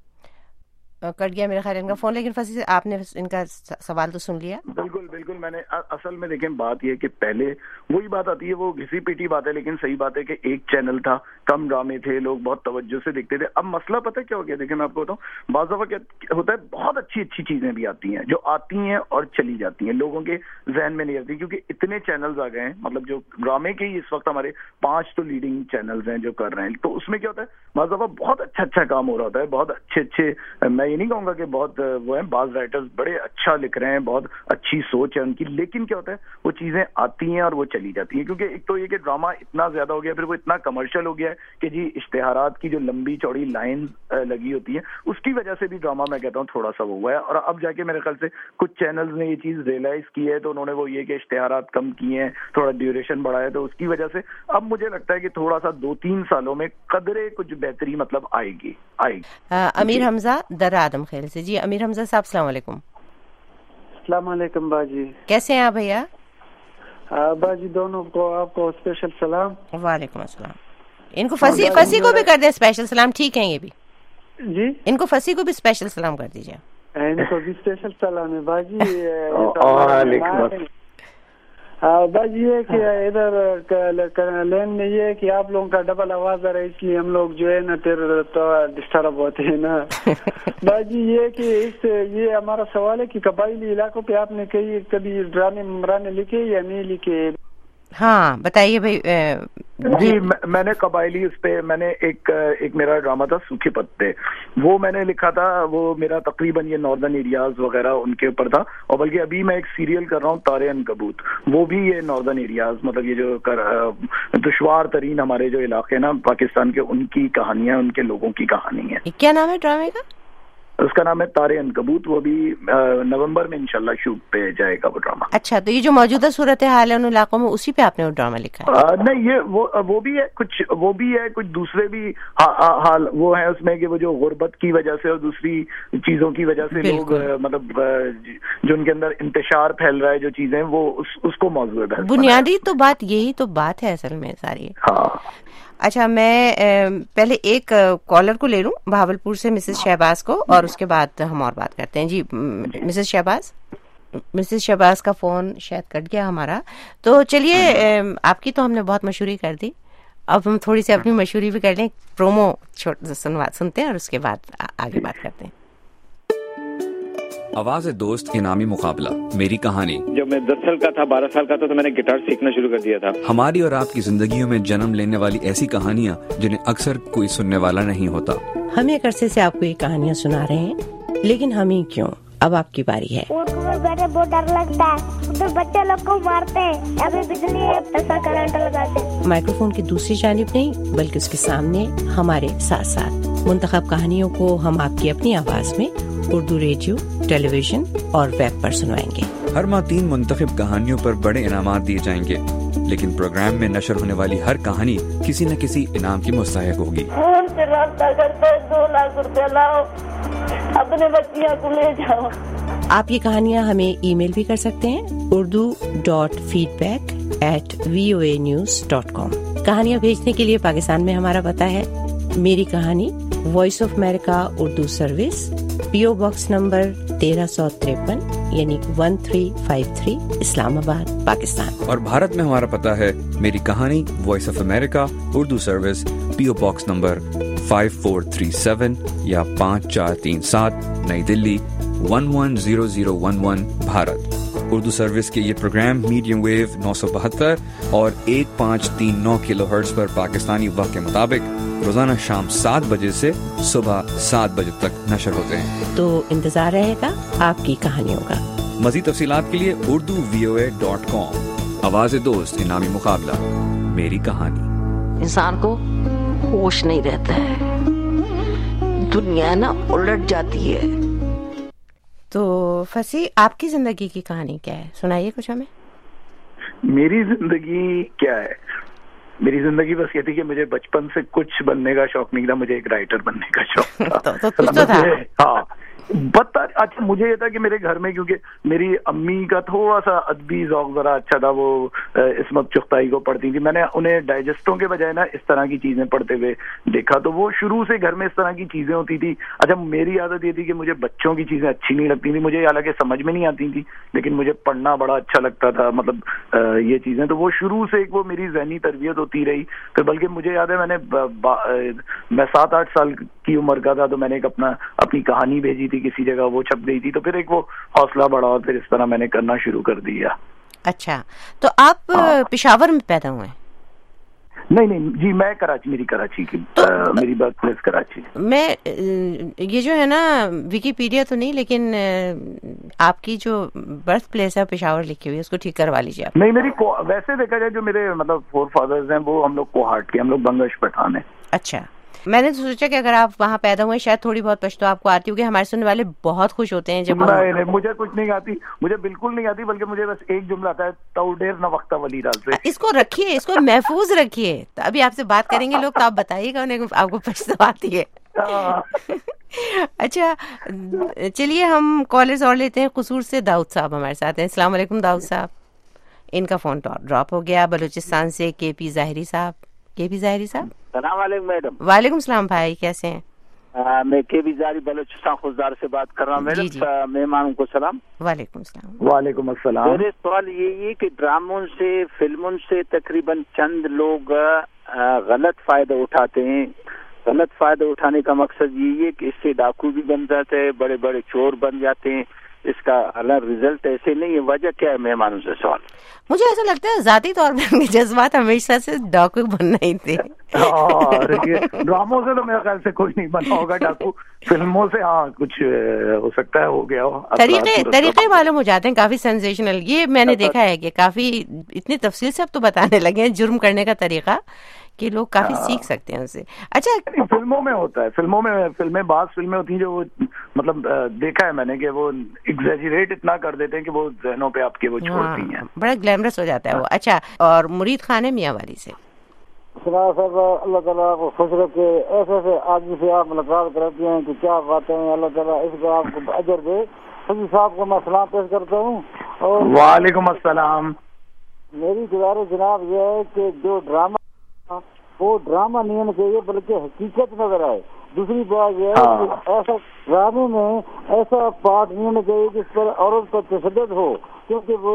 S6: کٹ گیا میرا خیال ان کا فون، لیکن فصیح سے آپ نے ان کا سوال تو سن لیا.
S9: بالکل بالکل. میں نے اصل میں دیکھیں بات یہ کہ پہلے وہی بات آتی ہے، وہ گھسی پیٹی بات ہے، لیکن صحیح بات ہے کہ ایک چینل تھا، کم ڈرامے تھے، لوگ بہت توجہ سے دیکھتے تھے. اب مسئلہ پتہ کیا ہو گیا؟ دیکھیں میں آپ کو بتاؤں، بعض دفعہ کیا ہوتا ہے، بہت اچھی چیزیں بھی آتی ہیں جو آتی ہیں اور چلی جاتی ہیں، لوگوں کے ذہن میں نہیں آتی، کیونکہ اتنے چینلز آ گئے ہیں. مطلب جو ڈرامے کے ہی اس وقت ہمارے 5 تو لیڈنگ چینلز ہیں جو کر رہے ہیں. تو اس میں کیا ہوتا ہے، بعض دفعہ بہت اچھا کام ہو رہا ہوتا ہے، بہت اچھے میں یہ نہیں کہوں گا کہ بہت وہ ہیں، بعض رائٹرز بڑے اچھا لکھ رہے ہیں، بہت اچھی سوچ ہے ان کی، لیکن کیا ہوتا ہے وہ چیزیں آتی ہیں اور وہ چلی جاتی ہیں. کیونکہ ایک تو یہ کہ ڈرامہ اتنا زیادہ ہو گیا، پھر وہ اتنا کمرشل ہو گیا ہے کہ جی اشتہارات کی جو لمبی چوڑی لائنز لگی ہوتی ہیں، اس کی وجہ سے بھی ڈرامہ میں کہتا ہوں تھوڑا سا وہ ہوا ہے. اور اب جا کے میرے خیال سے کچھ چینلز نے یہ چیز ریئلائز کی ہے، تو انہوں نے وہ یہ کہ اشتہارات کم کیے ہیں، تھوڑا ڈیوریشن بڑھایا ہے. تو اس کی وجہ سے اب مجھے لگتا ہے کہ تھوڑا سا 2-3 سالوں میں قدرے کچھ بہتری مطلب آئے گی.
S6: امیر حمزہ در آدم خیل سے. جی امیر حمزہ صاحب السلام علیکم.
S20: السلام علیکم باجی.
S6: کیسے ہیں آپ بھیا؟
S20: باجی دونوں کو آپ کو اسپیشل سلام.
S6: وعلیکم السلام. ان کو فصیح کو بھی کر دیں اسپیشل سلام. ٹھیک ہے یہ بھی
S20: جی،
S6: ان کو فصیح کو بھی اسپیشل سلام کر دیجیے.
S20: ان کو بھی اسپیشل سلام ہے باجی. باجی یہ کہ ادھر لین میں یہ کہ آپ لوگوں کا ڈبل آواز آ رہا ہے، اس لیے ہم لوگ جو ہے نا پھر تو ڈسٹرب ہوتے ہیں نا. باجی یہ کہ یہ ہمارا سوال ہے کہ قبائلی علاقوں پہ آپ نے کبھی ڈرامے ممرانے لکھے یا نہیں لکھے؟
S6: ہاں بتائیے بھائی.
S9: جی میں نے قبائلی اس پہ میں نے ایک میرا ڈرامہ تھا سوکھے پتے, وہ میں نے لکھا تھا, وہ میرا تقریباً یہ ناردرن ایریاز وغیرہ ان کے اوپر تھا, اور بلکہ ابھی میں ایک سیریل کر رہا ہوں تارے عنکبوت, وہ بھی یہ ناردرن ایریاز مطلب یہ جو دشوار ترین ہمارے جو علاقے نا پاکستان کے, ان کی کہانیاں, ان کے لوگوں کی کہانی ہے.
S6: کیا نام ہے ڈرامے کا؟
S9: اس کا نام ہے تارے عنکبوت. وہ بھی نومبر میں انشاءاللہ شوٹ پہ جائے گا وہ ڈرامہ.
S6: اچھا, تو یہ جو موجودہ صورتحال ہے ان علاقوں میں, اسی پہ آپ نے وہ ڈرامہ لکھا ہے؟
S9: نہیں, یہ وہ بھی ہے کچھ, وہ بھی ہے کچھ دوسرے بھی حال وہ ہیں اس میں کہ وہ جو غربت کی وجہ سے اور دوسری چیزوں کی وجہ سے لوگ مطلب جو ان کے اندر انتشار پھیل رہا ہے جو چیزیں, وہ اس کو موضوع ہے.
S6: بنیادی تو بات یہی تو بات ہے اصل میں ساری.
S9: ہاں.
S6: اچھا, میں پہلے ایک کالر کو لے لوں بہاولپور سے, مسز شہباز کو, اور اس کے بعد ہم اور بات کرتے ہیں. جی مسز شہباز کا فون شاید کٹ گیا ہمارا, تو چلیے آپ کی تو ہم نے بہت مشہوری کر دی, اب ہم تھوڑی سی اپنی مشہوری بھی کر لیں. پرومو سنتے ہیں اور اس کے بعد آگے بات کرتے ہیں.
S1: آواز دوست انعامی مقابلہ میری کہانی.
S21: جب میں 10 سال کا تھا, 12 سال کا تھا, تو میں نے گٹار سیکھنا شروع کر دیا تھا.
S1: ہماری اور آپ کی زندگیوں میں جنم لینے والی ایسی کہانیاں جنہیں اکثر کوئی سننے والا نہیں ہوتا.
S6: ہم ایک عرصے سے آپ کو یہ کہانیاں سنا رہے ہیں, لیکن ہم ہی کیوں, اب آپ کی باری ہے.
S17: بیٹھے بہت ڈر لگتا ہے, ادھر بچے لوگ کو مارتے ہیں, ابھی بجلی ایسا کرنٹ لگاتے ہیں.
S6: مائکرو فون کی دوسری جانب نہیں بلکہ اس کے سامنے ہمارے ساتھ ساتھ منتخب کہانیوں کو ہم آپ کی اپنی آواز میں اردو ریڈیو, ٹیلی ویژن اور ویب پر سنوائیں گے.
S1: ہر ماہ 3 منتخب کہانیوں پر بڑے انعامات دیے جائیں گے, لیکن پروگرام میں نشر ہونے والی ہر کہانی کسی نہ کسی انعام کی مستحق ہوگی.
S10: فون سے رابطہ کرتے 2 لاکھ روپے لاؤ, اپنے بچیاں کو لے جاؤ.
S6: آپ یہ کہانیاں ہمیں ای میل بھی کر سکتے ہیں, urdu.feedback@voanews.com. کہانیاں بھیجنے کے لیے پاکستان میں ہمارا پتہ ہے میری کہانی, voice of America Urdu service, PO box number 1353 یعنی 1353 اسلام آباد پاکستان.
S1: اور بھارت میں ہمارا پتہ ہے میری کہانی, voice of America Urdu service, PO box number 5437 یا 5437 نئی دلی 110011 بھارت. اردو سروس کے یہ پروگرام میڈیم ویو 972 اور 1539 کلو ہرٹز پر پاکستانی وقت کے مطابق روزانہ شام 7 بجے سے صبح 7 بجے تک نشر ہوتے ہیں.
S6: تو انتظار رہے گا آپ کی کہانیوں کا.
S1: مزید تفصیلات کے لیے urduvoa.com. آواز دوست انعامی مقابلہ میری کہانی.
S12: انسان کو ہوش نہیں رہتا ہے, دنیا نا الٹ جاتی ہے.
S6: تو فصیح, آپ کی زندگی کی کہانی کیا ہے, سنائیے کچھ ہمیں.
S9: میری زندگی کیا ہے؟ میری زندگی بس یہ تھی کہ مجھے بچپن سے کچھ بننے کا شوق نہیں تھا, مجھے ایک رائٹر بننے کا شوق تھا. ہاں, اچھا مجھے یہ تھا کہ میرے گھر میں, کیونکہ میری امی کا تھوڑا سا ادبی ذوق ذرا اچھا تھا, وہ عصمت چغتائی کو پڑھتی تھی. میں نے انہیں ڈائجسٹوں کے بجائے نا اس طرح کی چیزیں پڑھتے ہوئے دیکھا, تو وہ شروع سے گھر میں اس طرح کی چیزیں ہوتی تھی. اچھا میری عادت یہ تھی کہ مجھے بچوں کی چیزیں اچھی نہیں لگتی تھی, مجھے حالانکہ سمجھ میں نہیں آتی تھی, لیکن مجھے پڑھنا بڑا اچھا لگتا تھا, مطلب یہ چیزیں. تو وہ شروع سے ایک وہ میری ذہنی تربیت ہوتی رہی. پھر بلکہ مجھے یاد ہے میں 7-8 سال کی عمر کا تھا, تو میں نے ایک اپنی کہانی بھیجی تھی کسی جگہ, وہ چھپ گئی تھی. تو پھر ایک وہ حوصلہ بڑھا اور پھر اس طرح میں نے کرنا شروع کر دیا.
S6: اچھا, تو آپ پشاور میں پیدا ہوئے ہیں؟
S9: نہیں جی, میں کراچی, میری کراچی کی, میری برتھ پلیس کراچی.
S6: میں یہ جو ہے نا ویکیپیڈیا تو نہیں, لیکن آپ کی جو برتھ پلیس ہے پشاور لکھی ہوئی ہے, اس کو ٹھیک کروا لیجیے آپ.
S9: نہیں, میری ویسے دیکھا جائے جو میرے مطلب 4 فادرز ہیں وہ ہم لوگ کوہاٹ کے, ہم لوگ بنگش پٹھان ہیں.
S6: اچھا, میں نے سوچا کہ اگر آپ وہاں پیدا ہوئے شاید تھوڑی بہت پشتو آپ کو آتی ہوگی. ہمارے سننے والے بہت خوش ہوتے ہیں جب
S9: نہیں, مجھے کچھ نہیں آتی, مجھے بالکل نہیں آتی, بلکہ مجھے بس ایک جملہ آتا ہے, توڈیر نہ وقتہ ولی راز سے.
S6: اس کو رکھیے, اس کو محفوظ رکھیے. تو ابھی آپ سے بات کریں گے لوگ, تو آپ بتائیے گا انہیں آپ کو پشتو آتی ہے. اچھا چلیے ہم کالرز اور لیتے ہیں. قصور سے داؤد صاحب ہمارے ساتھ ہیں. السلام علیکم داؤد صاحب. ان کا فون ڈراپ ہو گیا. بلوچستان سے کے پی ظاہری صاحب.
S22: السلام علیکم میڈم.
S6: وعلیکم السلام بھائی, کیسے ہیں؟
S22: میں کے پی ظاہری بلوچستان خوزدار سے بات کر رہا ہوں میڈم. مہمانوں کو سلام.
S6: وعلیکم السلام.
S9: وعلیکم السلام.
S22: میرے سوال یہ ہے کہ ڈراموں سے, فلموں سے تقریباً چند لوگ غلط فائدہ اٹھاتے ہیں. غلط فائدہ اٹھانے کا مقصد یہی ہے کہ اس سے ڈاکو بھی بن جاتے ہیں, بڑے بڑے چور بن جاتے ہیں, اس کا الگ رزلٹ ایسے نہیں ہے. وجہ کیا ہے مہمانوں سے سوال؟
S6: مجھے ایسا لگتا ہے ذاتی طور پر ان کے جذبات ہمیشہ سے ڈاکو بننا ہی تھے.
S9: ڈراموں سے تو میرے خیال سے کوئی نہیں بنا ہوگا ڈاکو, فلموں سے ہاں کچھ ہو سکتا ہے ہو گیا ہو.
S6: طریقے معلوم ہو جاتے ہیں کافی سینسیشنل. یہ میں نے دیکھا ہے کہ کافی اتنی تفصیل سے اب تو بتانے لگے ہیں جرم کرنے کا طریقہ کہ لوگ کافی سیکھ سکتے ہیں اسے. اچھا
S9: فلموں میں ہوتا ہے, فلمیں بعض فلمیں ہوتی ہیں جو وہ مطلب دیکھا ہے میں نے کہ وہ ایگزیجریٹ اتنا کر دیتے ہیں کہ وہ ذہنوں پہ آپ کے وہ چھوڑتی ہیں,
S6: بڑا گلیمرس ہو جاتا ہے وہ. اچھا, اور مرید خان ہے میاں والی سے.
S3: صاحب اللہ تعالیٰ کو خوش رکھے, ایسے ایسے آدمی سے آپ ملاقات کرتے ہیں کہ کیا باتیں ہیں, اللہ تعالیٰ اس کو آپ کو اجر دے. حجی صاحب کو میں سلام پیش کرتا ہوں. اور
S9: وعلیکم السلام.
S3: میری گزارش جناب یہ ہے کہ جو ڈرامہ وہ ڈرامہ نہیں ہونا چاہیے بلکہ حقیقت نظر آئے. دوسری بات یہ ہے کہ ایسا ڈرامے میں ایسا پارٹ نہیں ہونا چاہیے جس پر عورت پر تشدد ہو, کیونکہ وہ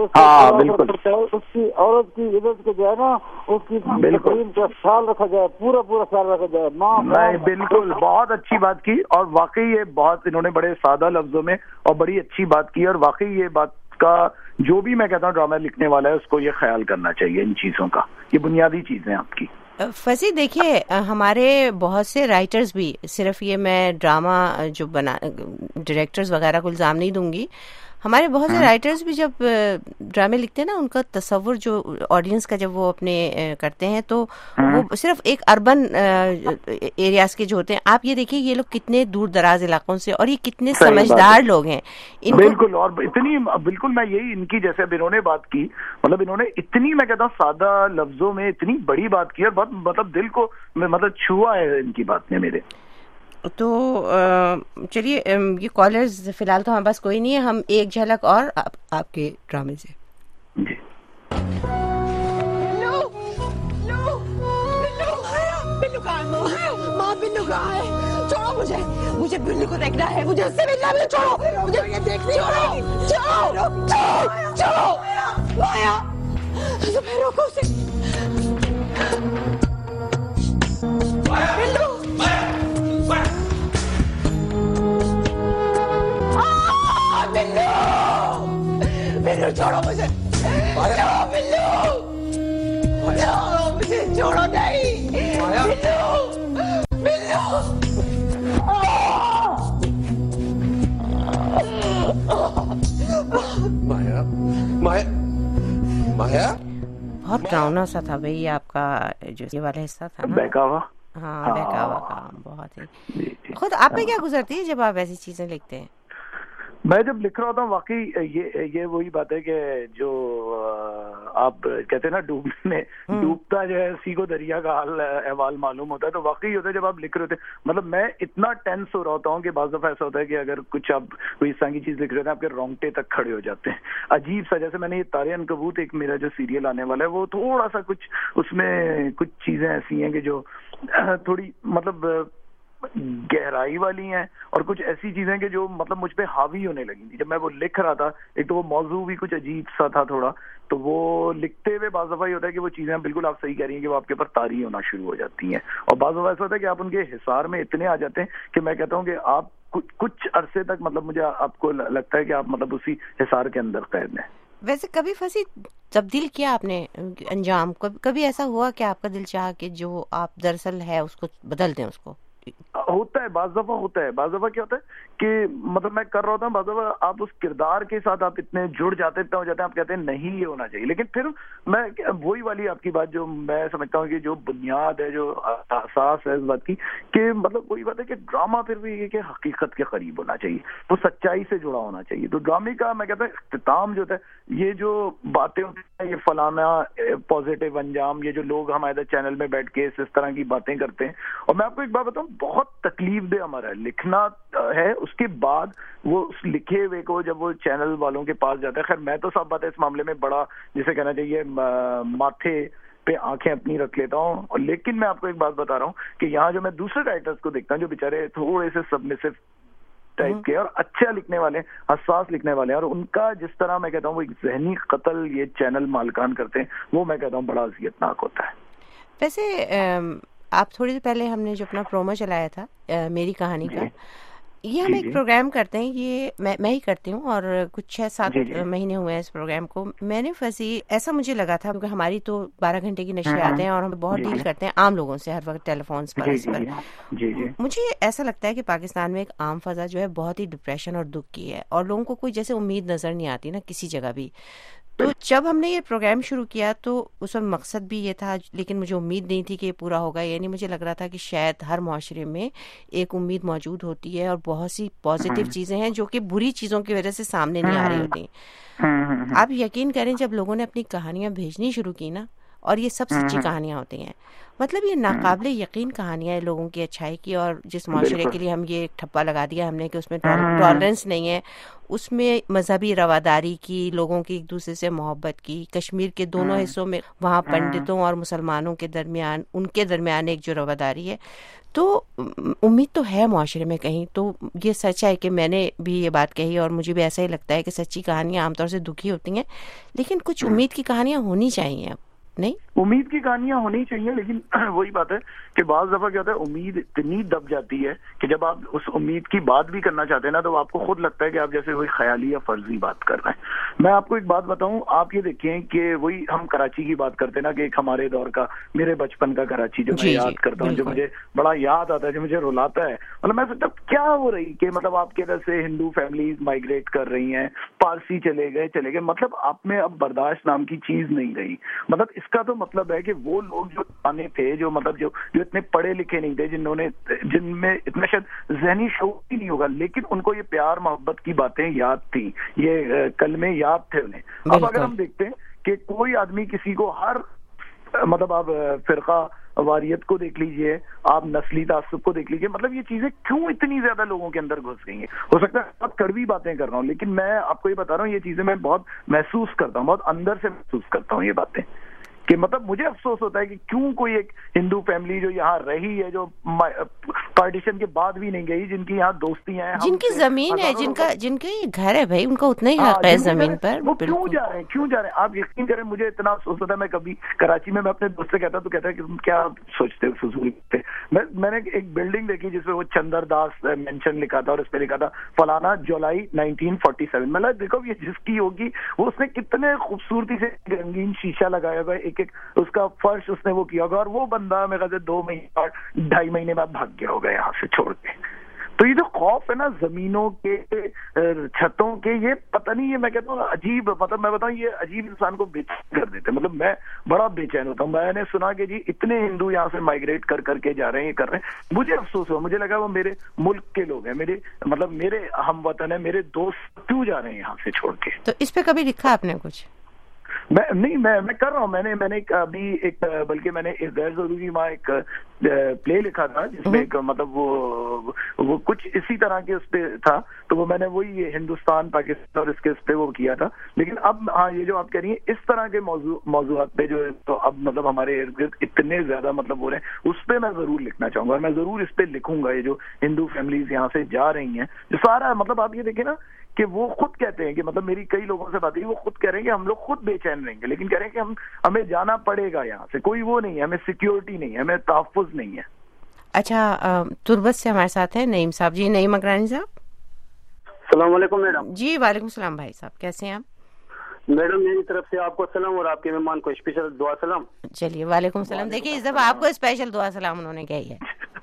S3: اس کی عورت کی عزت کو جو ہے نا اس کی تعلیم کا خیال رکھا جائے, پورا خیال رکھا جائے.
S9: نہیں بالکل بہت اچھی بات کی, اور واقعی یہ بہت انہوں نے بڑے سادہ لفظوں میں اور بڑی اچھی بات کی, اور واقعی یہ بات کا جو بھی میں کہتا ہوں ڈرامہ لکھنے والا ہے اس کو یہ خیال کرنا چاہیے ان چیزوں کا. یہ بنیادی چیزیں آپ کی.
S6: فصیح دیکھیے ہمارے بہت سے رائٹرز بھی, صرف یہ میں ڈرامہ جو ڈائریکٹرز وغیرہ کو الزام نہیں دوں گی, ہمارے بہت سے رائٹرز بھی جب ڈرامے لکھتے ہیں نا ان کا تصور جو آڈینس کا جب وہ اپنے کرتے ہیں تو وہ صرف ایک اربن ایریاز کے جو ہوتے ہیں. آپ یہ دیکھیے یہ لوگ کتنے دور دراز علاقوں سے, اور یہ کتنے سمجھدار لوگ ہیں.
S9: بالکل, اور اتنی بالکل میں یہی ان کی جیسے اب انہوں نے بات کی, مطلب انہوں نے اتنی میں کہتا ہوں سادہ لفظوں میں اتنی بڑی بات کی, اور بہت مطلب دل کو مطلب چھوا ہے ان کی بات نے میرے.
S6: تو چلیے یہ کالرز فی الحال تو ہمارے پاس کوئی نہیں ہے, ہم ایک جھلک اور آپ کے ڈرامے سے.
S9: جی
S8: چھوڑو مجھے بلی کو دیکھنا ہے, مجھے اس سے ملنا ہے, چھوڑو مجھے یہ دیکھنی ہے. چھوڑو مایا زبیروں کو سے بلو چھوڑو مجھے, مجھے چھوڑو نہیں,
S6: مایا بہت ڈراؤنا سا تھا بھائی آپ کا جو یہ والا حصہ تھا نا,
S9: بہکاوا.
S6: ہاں بہکاوا کا بہت ہی. خود آپ پہ کیا گزرتی ہے جب آپ ایسی چیزیں لکھتے ہیں؟
S9: میں جب لکھ رہا ہوتا ہوں واقعی یہ وہی بات ہے کہ جو آپ کہتے ہیں نا ڈوبتا جو ہے اسی کو دریا کا احوال معلوم ہوتا ہے, تو واقعی ہوتا ہے جب آپ لکھ رہے ہوتے ہیں. مطلب میں اتنا ٹینس ہو رہا ہوتا ہوں کہ بعض دفعہ ایسا ہوتا ہے کہ اگر کچھ آپ کوئی اس طرح کی چیز لکھ رہے ہیں آپ کے رونگٹے تک کھڑے ہو جاتے ہیں. عجیب سا, جیسے میں نے یہ تارے عنکبوت ایک میرا جو سیریل آنے والا ہے وہ تھوڑا سا کچھ اس میں کچھ چیزیں ایسی ہیں کہ جو تھوڑی مطلب گہرائی والی ہیں, اور کچھ ایسی چیزیں کہ جو مطلب مجھ پہ حاوی ہونے لگی تھی جب میں وہ لکھ رہا تھا. ایک تو وہ موضوع بھی کچھ عجیب سا تھا تھوڑا, تو وہ لکھتے ہوئے بعض دفعہ یہ ہوتا ہے کہ وہ چیزیں بالکل آپ صحیح کہہ رہی ہیں کہ وہ آپ کے اوپر طاری ہونا شروع ہو جاتی ہیں, اور بعض دفعہ ایسا ہوتا ہے کہ آپ ان کے حصار میں اتنے آ جاتے ہیں کہ میں کہتا ہوں کہ آپ کچھ عرصے تک مطلب مجھے آپ کو لگتا ہے کہ آپ مطلب اسی حصار کے اندر قید ہیں.
S6: ویسے کبھی فصیح تبدیل کیا آپ نے انجام, کبھی ایسا ہوا کہ آپ کا دل چاہا کہ جو آپ دراصل ہے اس کو بدل دیں؟ اس کو
S9: ہوتا ہے, بعض دفعہ ہوتا ہے. بعض دفعہ کیا ہوتا ہے کہ مطلب میں کر رہا ہوتا ہوں, بعض دفعہ آپ اس کردار کے ساتھ آپ اتنے جڑ جاتے اتنا ہو جاتے ہیں آپ کہتے ہیں نہیں یہ ہونا چاہیے, لیکن پھر میں وہی والی آپ کی بات جو میں سمجھتا ہوں کہ جو بنیاد ہے جو احساس ہے اس بات کی کہ مطلب وہی بات ہے کہ ڈرامہ پھر بھی یہ کہ حقیقت کے قریب ہونا چاہیے, وہ سچائی سے جڑا ہونا چاہیے. تو ڈرامے کا میں کہتا ہوں اختتام جو ہوتا ہے, یہ جو باتیں ہوتی ہیں یہ فلانا پازیٹیو انجام, یہ جو لوگ ہمارے چینل میں بیٹھ کے اس طرح کی باتیں کرتے ہیں, اور میں آپ کو ایک بات بتاؤں بہت تکلیف دہ ہمارا لکھنا ہے. اس کے بعد وہ اس لکھے ہوئے کو جب وہ چینل والوں کے پاس جاتا ہے, خیر میں تو سب بات ہے اس معاملے میں بڑا جسے کہنا چاہیے ماتھے پہ آنکھیں اپنی رکھ لیتا ہوں, لیکن میں آپ کو ایک بات بتا رہا ہوں کہ یہاں جو میں دوسرے رائٹرز کو دیکھتا ہوں جو بیچارے تھوڑے سے سبمسو ٹائپ کے اور اچھا لکھنے والے ہیں, حساس لکھنے والے ہیں, اور ان کا جس طرح میں کہتا ہوں وہ ایک ذہنی قتل یہ چینل مالکان کرتے ہیں, وہ میں کہتا ہوں بڑا اذیتناک ہوتا ہے.
S6: ویسے آپ تھوڑی دیر پہلے ہم نے جو اپنا پرومو چلایا تھا میری کہانی کا, یہ ہم ایک پروگرام کرتے ہیں, یہ میں ہی کرتی ہوں, اور کچھ 6-7 مہینے ہوئے ہیں اس پروگرام کو. میں نے فضی ایسا مجھے لگا تھا کیونکہ ہماری تو 12 گھنٹے کی نشریات ہیں اور ہم بہت ڈیل کرتے ہیں عام لوگوں سے ہر وقت ٹیلی فونس پر. مجھے ایسا لگتا ہے کہ پاکستان میں ایک عام فضا جو ہے بہت ہی ڈپریشن اور دکھ کی ہے, اور لوگوں کو کوئی جیسے امید نظر نہیں آتی نا کسی جگہ بھی. تو جب ہم نے یہ پروگرام شروع کیا تو اس وقت مقصد بھی یہ تھا, لیکن مجھے امید نہیں تھی کہ یہ پورا ہوگا. یعنی مجھے لگ رہا تھا کہ شاید ہر معاشرے میں ایک امید موجود ہوتی ہے اور بہت سی پازیٹیو چیزیں ہیں جو کہ بری چیزوں کی وجہ سے سامنے نہیں آ رہی ہوتی. آپ یقین کریں جب لوگوں نے اپنی کہانیاں بھیجنی شروع کی نا, اور یہ سب سچی کہانیاں ہوتی ہیں, مطلب یہ ناقابل یقین کہانیاں ہیں لوگوں کی اچھائی کی. اور جس معاشرے کے لیے ہم یہ ٹھپا لگا دیا ہم نے کہ اس میں ٹالرنس نہیں ہے, اس میں مذہبی رواداری کی, لوگوں کی ایک دوسرے سے محبت کی, کشمیر کے دونوں حصوں میں وہاں پنڈتوں اور مسلمانوں کے درمیان ان کے درمیان ایک جو رواداری ہے, تو امید تو ہے معاشرے میں کہیں. تو یہ سچ ہے کہ میں نے بھی یہ بات کہی, اور مجھے بھی ایسا ہی لگتا ہے کہ سچی کہانیاں عام طور سے دکھی ہوتی ہیں, لیکن کچھ امید کی کہانیاں ہونی چاہیے. اب نہیں
S9: امید کی کہانیاں ہونی چاہیے, لیکن وہی بات ہے کہ بعض دفعہ کیا ہوتا ہے امید اتنی دب جاتی ہے کہ جب آپ اس امید کی بات بھی کرنا چاہتے ہیں نا تو آپ کو خود لگتا ہے کہ آپ جیسے کوئی خیالی یا فرضی بات کر رہے ہیں. میں آپ کو ایک بات بتاؤں, آپ یہ دیکھیں کہ وہی ہم کراچی کی بات کرتے ہیں نا کہ ایک ہمارے دور کا میرے بچپن کا کراچی جو میں یاد کرتا ہوں, جو مجھے بڑا یاد آتا ہے, جو مجھے رلاتا ہے. مطلب میں سوچتا ہوں کیا ہو رہی کہ مطلب آپ کے ادھر سے ہندو فیملیز مائگریٹ کر رہی ہیں, پارسی چلے گئے, مطلب آپ میں اب برداشت نام کی چیز نہیں رہی. مطلب اس کا تو مطلب ہے کہ وہ لوگ جو آنے تھے جو مطلب جو اتنے پڑھے لکھے نہیں تھے, جن میں اتنا شاید ذہنی شعور ہی نہیں ہوگا, لیکن ان کو یہ پیار محبت کی باتیں یاد تھیں, یہ کلمے یاد تھے انہیں. اب اگر ہم دیکھتے ہیں کہ کوئی آدمی کسی کو ہر مطلب آپ فرقہ واریت کو دیکھ لیجئے, آپ نسلی تعصب کو دیکھ لیجئے, مطلب یہ چیزیں کیوں اتنی زیادہ لوگوں کے اندر گھس گئی ہیں. ہو سکتا ہے بہت کڑوی باتیں کر رہا ہوں, لیکن میں آپ کو یہ بتا رہا ہوں یہ چیزیں میں بہت محسوس کرتا ہوں, بہت اندر سے محسوس کرتا ہوں یہ باتیں, کہ مطلب مجھے افسوس ہوتا ہے کہ کیوں کوئی ایک ہندو فیملی جو یہاں رہی ہے, جو پارٹیشن کے بعد بھی نہیں گئی, جن کی یہاں دوستی ہیں,
S6: جن کی زمین ہے, جن کے گھر ہے بھائی, ان کا اتنا ہی حق ہے زمین پر,
S9: وہ کیوں جا رہے ہیں. آپ یقین کریں مجھے اتنا افسوس ہوتا ہے, میں کبھی کراچی میں اپنے دوست سے کہتا تو کہتا ہے کہ تم کیا سوچتے ہو فضول پہ. میں نے ایک بلڈنگ دیکھی جس پہ وہ چندر داس مینشن لکھا تھا, اور اس پہ لکھا تھا فلانا جولائی 1947. میں دیکھو یہ جس کی ہوگی وہ اس نے کتنے خوبصورتی سے رنگین شیشہ لگایا ہوا, ایک اس کا فرش اس نے وہ کیا ہوگا, اور وہ بندہ میرے خیال سے 2 مہینے 2.5 مہینے بعد بھاگ گیا ہوگا یہاں سے چھوڑ کے. تو یہ جو خوف ہے نا زمینوں کے, چھتوں کے, یہ پتہ نہیں, یہ میں کہتا ہوں عجیب, مطلب میں بتاؤں یہ عجیب انسان کو بے چین کر دیتے. مطلب میں بڑا بے چین ہوتا ہوں. میں نے سنا کہ جی اتنے ہندو یہاں سے مائگریٹ کر کے جا رہے ہیں, یہ کر رہے ہیں. مجھے افسوس ہوا, مجھے لگا وہ میرے ملک کے لوگ ہیں, میرے ہم وطن ہیں, میرے دوست کیوں جا رہے ہیں یہاں سے چھوڑ کے.
S6: تو اس پہ کبھی لکھا آپ نے کچھ؟
S9: میں کر رہا ہوں. میں نے ابھی ایک بلکہ میں نے ایک غیر ضروری وہاں ایک پلے لکھا تھا جس میں ایک مطلب وہ کچھ اسی طرح کے اس پہ تھا, تو وہ میں نے وہی ہندوستان پاکستان اور اس کے اس پہ وہ کیا تھا. لیکن اب ہاں یہ جو آپ کہہ رہی ہیں اس طرح کے موضوعات پہ جو تو اب مطلب ہمارے ارد گرد اتنے زیادہ مطلب ہو رہے ہیں, اس پہ میں ضرور لکھنا چاہوں گا, میں ضرور اس پہ لکھوں گا. یہ جو ہندو فیملیز یہاں سے جا رہی ہیں, جو سارا مطلب آپ یہ دیکھیں نا کہ وہ خود کہتے ہیں کہ مطلب میری کئی لوگوں سے بات ہوئی, وہ خود کہہ رہے ہیں کہ ہم لوگ خود بے چین رہیں گے, لیکن کہہ رہے ہیں کہ ہمیں جانا پڑے گا یہاں سے, کوئی وہ نہیں ہے, ہمیں سیکیورٹی نہیں ہے, ہمیں تحفظ نہیں ہے.
S6: اچھا, تربت سے ہمارے ساتھ ہیں نعیم صاحب. جی نعیم اکرانی صاحب.
S4: السلام علیکم میڈم.
S6: جی وعلیکم السلام بھائی صاحب, کیسے ہیں آپ؟
S4: میڈم میری طرف سے آپ کو سلام اور آپ کے مہمان کو اسپیشل دعا سلام.
S6: چلیے وعلیکم السلام. دیکھیے اس دفعہ آپ کو اسپیشل دعا سلام انہوں نے کہی ہے.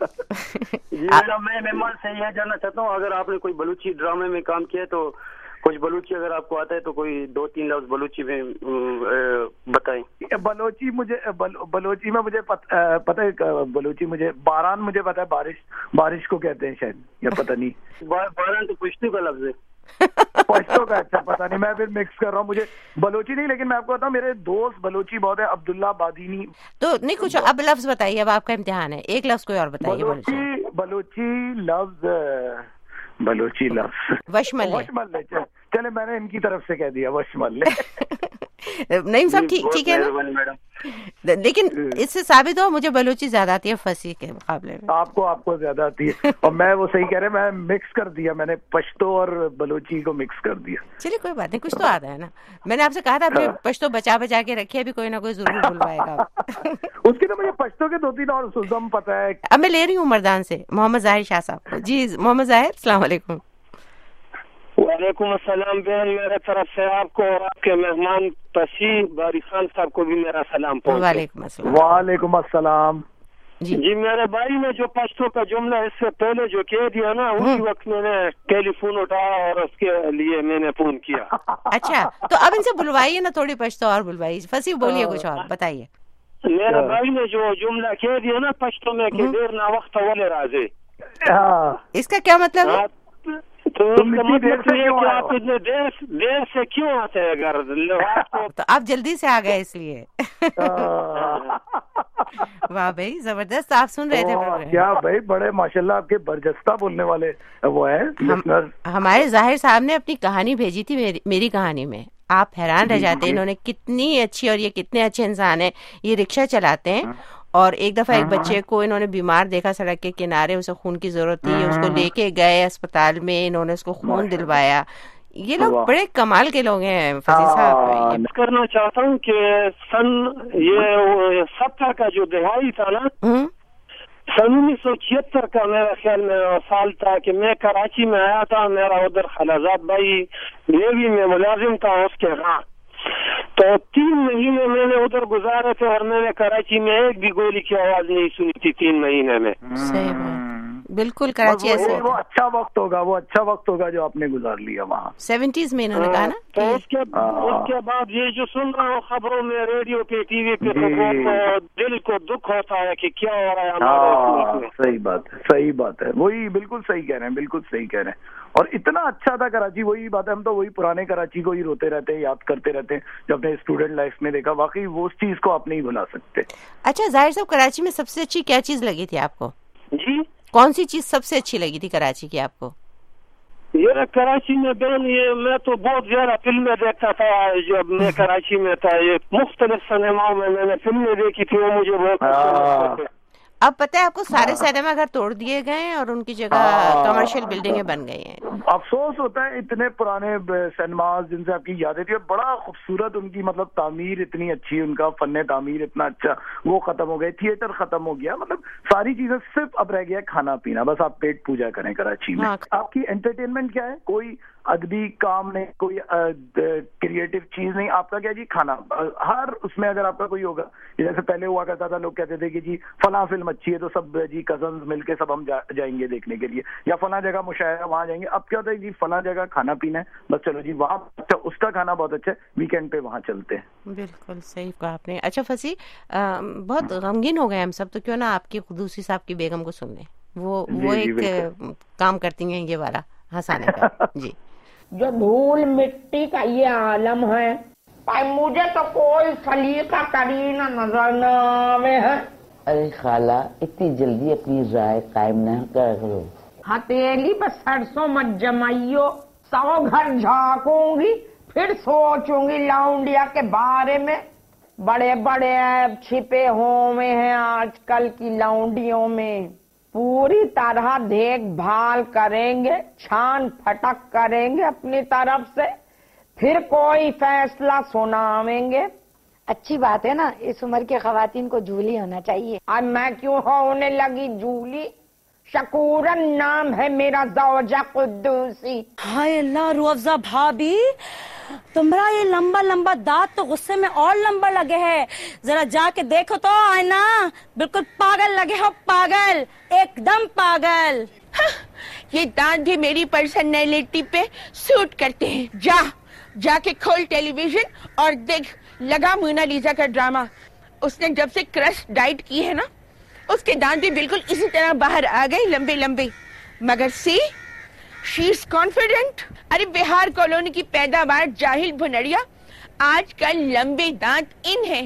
S4: جی میڈم میں مہمان سے یہ جاننا چاہتا ہوں, اگر آپ نے کوئی بلوچی ڈرامے میں کام کیا تو کچھ بلوچی اگر آپ کو آتا ہے تو کوئی 2-3 لفظ بلوچی میں بتائیں.
S9: بلوچی میں مجھے پتہ ہے, بلوچی مجھے باران مجھے پتا ہے, بارش کو کہتے ہیں شاید, یا پتہ نہیں.
S4: باران تو پشتو کا لفظ ہے.
S9: پشتو کا, اچھا پتہ نہیں, میں پھر مکس کر رہا ہوں. مجھے بلوچی نہیں, لیکن میں آپ کو بتاؤں میرے دوست بلوچی بہت ہے, عبداللہ بادینی.
S6: تو نہیں کچھ اب لفظ بتائیے, اب آپ کا امتحان ہے, ایک لفظ کوئی اور بتائیے.
S9: بلوچی لفظ
S6: وشمل.
S9: چلے میں نے ان کی طرف سے کہہ دیا وشمل.
S6: نعیم صاحب ٹھیک ہے نا؟ لیکن اس سے ثابت ہو مجھے بلوچی زیادہ آتی ہے فصیح کے مقابلے میں.
S9: آپ کو زیادہ آتی ہے. اور میں وہ صحیح کہہ رہے میں مکس کر دیا, میں نے پشتو اور بلوچی کو مکس کر دیا.
S6: چلیے کوئی بات نہیں, کچھ تو آتا ہے نا. میں نے آپ سے کہا تھا اپنے پشتو بچا کے رکھیے, ابھی کوئی نہ کوئی ضرور بلوائے گا.
S9: اس کی تو مجھے پشتو کے 2-3 اور سلزم پتہ ہے.
S6: اب میں لے رہی ہوں مردان سے محمد ظاہر شاہ صاحب. جی محمد ظاہر, السلام علیکم.
S2: وعلیکم السلام بہن, میرے طرف سے آپ کو اور آپ کے مہمان پسی باری خان صاحب کو بھی میرا سلام پہنچے.
S6: وعلیکم السلام.
S9: وعلیکم السلام.
S2: جی میرے بھائی نے جو پشتو کا جملہ اس سے پہلے جو کہہ دیا نا, اسی وقت میں نے ٹیلی فون اٹھایا اور اس کے لیے میں نے فون کیا.
S6: اچھا تو اب ان سے بلوائیے نا تھوڑی پشتو اور بلوائیے. فصیح بولیے کچھ اور بتائیے.
S2: میرے بھائی نے جو جملہ کہہ دیا نا پشتو میں کہ دیر نہ وقت والے رازے,
S6: اس کا کیا مطلب ہے؟
S2: تو اس کا مطلب یہ کہ آپ اتنے دیر سے کیوں آتے ہیں گھر؟
S6: تو آپ جلدی سے آ گئے اس لیے. واہ بھائی زبردست, آپ سن رہے تھے
S9: کیا بھائی, بڑے ماشاءاللہ آپ کے برجستہ بولنے والے وہ ہیں.
S6: ہمارے ظاہر صاحب نے اپنی کہانی بھیجی تھی میری کہانی میں, آپ حیران رہ جاتے ہیں انہوں نے کتنی اچھی, اور یہ کتنے اچھے انسان ہیں. یہ رکشہ چلاتے ہیں اور ایک دفعہ ایک بچے کو انہوں نے بیمار دیکھا سڑک کے کنارے, اسے خون کی ضرورت تھی, اس کو لے کے گئے اسپتال میں, انہوں نے اس کو خون دلوایا. یہ لوگ بڑے کمال کے لوگ ہیں فصیح صاحب.
S2: کرنا چاہتا ہوں کہ سن یہ 70 کا جو دہائی تھا نا, سن 1976 کا میرا خیال میں سال تھا کہ میں کراچی میں آیا تھا. میرا ادھر خلازاد بھائی نیوی میں ملازم تھا اس کے ہاں, تو 3 مہینے میں نے ادھر گزارے تھے اور میں نے کراچی میں ایک بھی گولی کی آواز نہیں سنی تھی 3 مہینے میں.
S6: صحیح بات, بالکل کراچی ایسے
S9: وہ اچھا وقت ہوگا جو آپ نے گزار لیا وہاں
S6: 70s میں. انہوں نے کہا نا
S2: تو اس کے بعد یہ جو سن رہا ہوں خبروں میں, ریڈیو پہ, ٹی وی پہ, تو دل کو دکھ ہوتا ہے کہ کیا ہو رہا ہے ہمارے ملک میں.
S9: صحیح بات ہے, وہی بالکل صحیح کہہ رہے ہیں. اور اتنا اچھا تھا کراچی, وہی بات ہے, ہم تو وہی پرانے کراچی کو ہی روتے رہتے ہیں, یاد کرتے رہتے ہیں جو اپنے اسٹوڈنٹ لائف میں دیکھا. واقعی وہ اس چیز کو آپ نہیں بھلا سکتے.
S6: اچھا ظاہر صاحب, کراچی میں سب سے اچھی کیا چیز لگی تھی آپ کو؟
S2: جی
S6: کون سی چیز سب سے اچھی لگی تھی کراچی کی آپ کو؟
S2: یہ کراچی میں بہن, یہ میں تو بہت زیادہ فلمیں دیکھتا تھا جب میں کراچی میں تھا. یہ مختلف سنیماؤں میں نے فلمیں دیکھی تھی, وہ مجھے بہت اچھا لگتا.
S6: اب پتہ ہے آپ کو سارے سینما گھر توڑ دیے گئے ہیں اور ان کی جگہ کمرشل بلڈنگیں بن گئی ہیں.
S9: افسوس ہوتا ہے, اتنے پرانے سینماز جن سے آپ کی یادیں تھی, بڑا خوبصورت ان کی مطلب تعمیر اتنی اچھی, ان کا فن تعمیر اتنا اچھا, وہ ختم ہو گئے. تھیٹر ختم ہو گیا, مطلب ساری چیزیں صرف اب رہ گیا کھانا پینا. بس آپ پیٹ پوجا کریں کراچی میں. آپ کی انٹرٹینمنٹ کیا ہے؟ کوئی ادبی کام نہیں, کوئی کریٹو چیز نہیں. آپ کا کیا جی کھانا, ہر اس میں اگر آپ کا کوئی ہوگا, جیسے پہلے ہوا کرتا تھا, لوگ کہتے تھے کہ جی فلاں فلم اچھی ہے تو سب جی کزنز مل کے سب ہم جائیں گے دیکھنے کے لیے, یا فلاں جگہ مشاعرہ وہاں جائیں گے. اب کیا ہوتا ہے جی فلاں جگہ کھانا پینا ہے, بس چلو جی وہاں اچھا, اس کا کھانا بہت اچھا ہے, ویکینڈ پہ وہاں چلتے ہیں.
S6: بالکل صحیح کہا آپ نے. اچھا فصیح, بہت غمگین ہو گئے ہم سب, تو کیوں نہ آپ کی قدوسی صاحب کی بیگم کو سن لیں, وہ ایک کام کرتی ہیں یہ والا ہنسانے کا. جی
S15: جو دھول مٹی کا یہ عالم ہے, مجھے تو کوئی سلیقہ کرینہ نظر نہ آوے ہے.
S5: ارے خالہ اتنی جلدی اپنی رائے قائم نہ کرو.
S15: ہتیلی پر سرسوں مت جمائیو, 100 گھر جھانکوں گی پھر سوچوں گی لونڈیا کے بارے میں. بڑے بڑے عیب چھپے ہوئے ہیں آج کل کی لونڈیوں میں. پوری طرح دیکھ بھال کریں گے, چھان پھٹک کریں گے اپنی طرف سے, پھر کوئی فیصلہ سناویں گے.
S23: اچھی بات ہے نا, اس عمر کے خواتین کو جھولی ہونا چاہیے.
S15: اب میں کیوں ہونے لگی جھولی؟ شکورن نام ہے میرا زوجہ قدوسی.
S24: ہائے اللہ, روح افزا بھابی, تمہارا یہ لمبا لمبا دانت تو غصے میں اور لمبا لگے ہے. ذرا جا کے دیکھو تو آئینہ, بالکل پاگل لگے ہو, پاگل, ایک دم پاگل.
S25: یہ دانت بھی میری پرسنالٹی پہ سوٹ کرتے ہیں. جا کے کھول ٹیلی ویژن اور دیکھ لگا مونا لیزا کا ڈرامہ. اس نے جب سے کرش ڈائٹ کی ہے نا, اس کے دانت بھی بالکل اسی طرح باہر آ گئے, لمبے لمبے. مگر شی از کانفیڈنٹ. ارے بہار کالونی کی پیداوار جاہل بھنڑیا, آج کل لمبے دانت ان ہیں,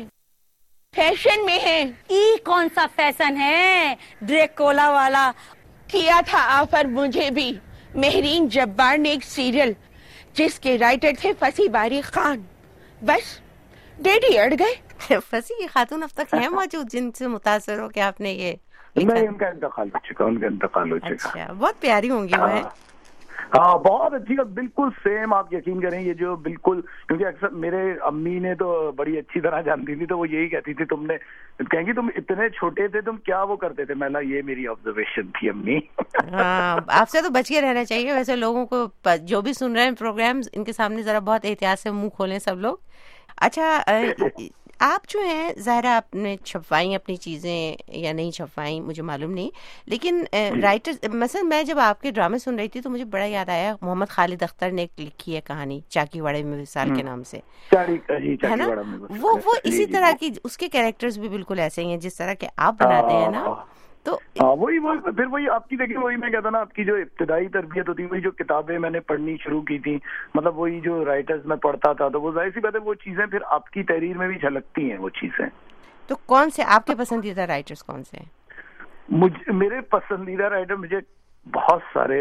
S25: فیشن میں ہیں.
S24: کون سا فیشن ہے؟ ڈریکولا والا.
S25: کیا تھا آفر مجھے بھی مہرین جبار نے ایک سیریل, جس کے رائٹر تھے فصیح باری خان. بس डैडी अड़ गए।
S6: फंसी ये खातून अब तक है मौजूद जिनसे मुतासर हो कि आपने ये?
S9: नहीं, उनका इंतकाल हो चुका, उनका इंतकाल हो चुका।
S6: अच्छा, बहुत प्यारी होंगी वो, है?
S9: हाँ, बहुत अच्छी, बिल्कुल सेम, आप यकीन करें ये जो बिल्कुल, क्योंकि अक्सर मेरे अम्मी ने तो बड़ी अच्छी तरह जानती थी, तो वो यही कहती थी, तुमने कहेंगी तुम इतने छोटे थे, तुम क्या वो करते थे? मैं ये मेरी ऑब्जर्वेशन थी अम्मी।
S6: हाँ, आपसे तो बच के रहना चाहिए वैसे लोगों को, जो भी सुन रहे हैं प्रोग्राम, इनके सामने जरा बहुत एहतियात से मुंह खोलें सब लोग। अच्छा, आप जो है ज़ाहिर आपने छपवाई अपनी चीज़ें या नहीं छपवाई मुझे मालूम नहीं, लेकिन राइटर, मसलन मैं जब आपके ड्रामे सुन रही थी तो मुझे बड़ा याद आया, मोहम्मद खालिद अख्तर ने एक लिखी है कहानी चाकीवाड़े में विसाल के नाम से, है ना? वो इसी तरह की, उसके कैरेक्टर्स भी बिल्कुल ऐसे ही हैं जिस तरह के आप बनाते हैं ना। तो
S9: वही फिर वही आपकी, देखिए वही मैं कहता ना, आपकी जो इब्तिदाई तरबियत होती है, वही जो किताबें मैंने पढ़नी शुरू की थी, मतलब वही जो राइटर्स में पढ़ता था, तो वो जाहिर सी बात है वो चीजें फिर आपकी तहरीर में भी झलकती हैं वो चीजें।
S6: तो कौन से आपके पसंदीदा राइटर्स कौन से हैं?
S9: मेरे पसंदीदा राइटर मुझे बहुत सारे,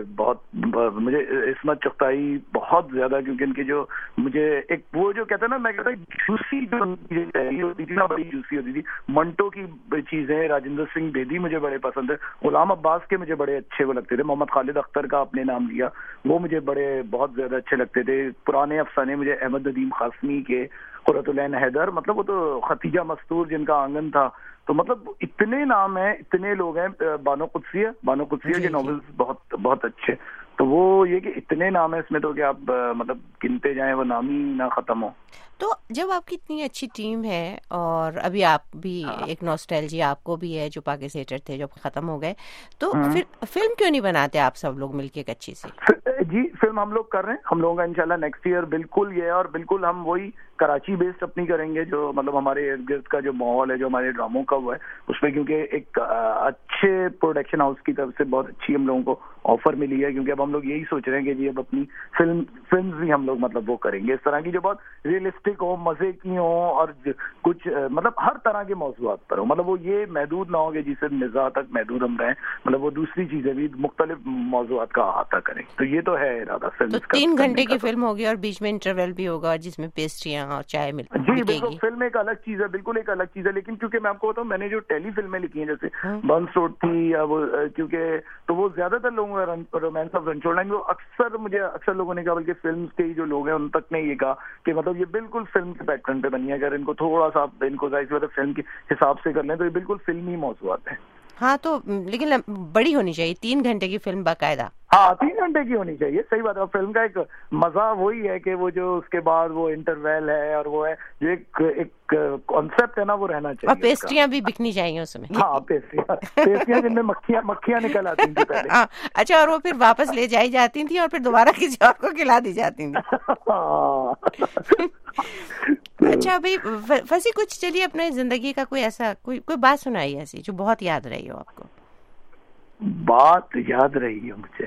S9: मुझे इस्मत चुगताई बहुत ज्यादा, क्योंकि इनके जो मुझे एक वो जो कहते हैं ना, मैं कहता हूँ जूसी जो तहरीर होती थी ना, बड़ी जूसी होती थी। मंटो की चीजें, राजेंद्र सिंह बेदी मुझे बड़े पसंद है, गुलाम अब्बास के मुझे बड़े अच्छे वो लगते थे, मोहम्मद खालिद अख्तर का आपने नाम लिया, वो मुझे बहुत ज्यादा अच्छे लगते थे। पुराने अफसाने मुझे अहमद नदीम खासमी के, कुर्रतुल ऐन हैदर, मतलब वो तो खतीजा मस्तूर जिनका आंगन था, तो मतलब इतने नाम हैं, इतने लोग हैं। बानो कुदसिया के नॉवेल्स बहुत अच्छे, तो वो ये कि इतने नाम है इसमें तो कि आप मतलब गिनते जाएं वो नाम ही ना खत्म हो।
S6: तो जब आपकी इतनी अच्छी टीम है और अभी आप भी एक नॉस्टैल्जिया आपको भी है, जो पाकिस्तान थिएटर थे जो खत्म हो गए, तो फिर फिल्म क्यों नहीं बनाते आप सब लोग मिलके एक अच्छी सी?
S9: जी, फिल्म हम लोग कर रहे हैं, हम लोगों का इंशाल्लाह नेक्स्ट ईयर बिल्कुल ये है, और बिल्कुल हम वही कराची बेस्ड अपनी करेंगे, जो मतलब हमारे इर्द गिर्द का जो माहौल है, जो हमारे ड्रामों का हुआ है उसमें, क्योंकि एक अच्छे प्रोडक्शन हाउस की तरफ से बहुत अच्छी हम लोगों को ऑफर मिली है, क्योंकि अब हम लोग यही सोच रहे हैं कि जी अब अपनी फिल्म भी हम लोग मतलब वो करेंगे इस तरह की जो बहुत रियलिस्टिक हो, मजे की हो, और कुछ मतलब हर तरह के मौजूआत पर हो, मतलब वो ये महदूद ना हो कि जिसे मिजाज तक महदूद हम रहें, मतलब वो दूसरी चीजें भी मुख्तलिफ मौजूआत का अहाता करें। तो ये तो है इरादा फिल्म।
S6: तो 3 घंटे की फिल्म होगी और बीच में इंटरवल भी होगा जिसमें पेस्ट्रियां और चाय मिलेगी।
S9: जी बिल्कुल, फिल्म एक अलग चीज है, बिल्कुल एक अलग चीज है, लेकिन क्योंकि मैं आपको बताऊं, मैंने जो टेली फिल्में लिखी हैं जैसे बंस रोड थी, या वो क्योंकि तो वो ज्यादातर लोगों का रोमांस ऑफ रणछोड़ लाइन, वो अक्सर लोगों ने कहा, बल्कि फिल्म के ही जो लोग हैं उन तक ने ये कहा कि मतलब ये बिल्कुल फिल्म के पैटर्न पे बनी है, अगर इनको थोड़ा सा इनको जाहिर फिल्म के हिसाब से कर लें तो ये बिल्कुल फिल्मी मौजूआत है।
S6: हाँ, तो लेकिन बड़ी होनी चाहिए, 3 घंटे की फिल्म बाकायदा।
S9: हाँ, 3 घंटे की होनी चाहिए, सही बात है। फिल्म का एक मजा वही है कि वो जो उसके बाद वो इंटरवल है और वो है जो एक कॉन्सेप्ट है ना, वो रहना चाहिए।
S6: और पेस्ट्रियां भी बिकनी चाहिए उसमें।
S9: हाँ, पेस्ट्रियां जिनमें मक्खियां निकल आती थी पहले।
S6: हाँ, अच्छा, और वो फिर वापस ले जाई जाती थी और फिर दोबारा किसी और को खिला दी जाती थी। अच्छा भाई फसी, कुछ चलिए अपने जिंदगी का कोई ऐसा कोई बात सुनाई ऐसी जो बहुत याद रही हो आपको?
S9: बात याद रही है मुझे,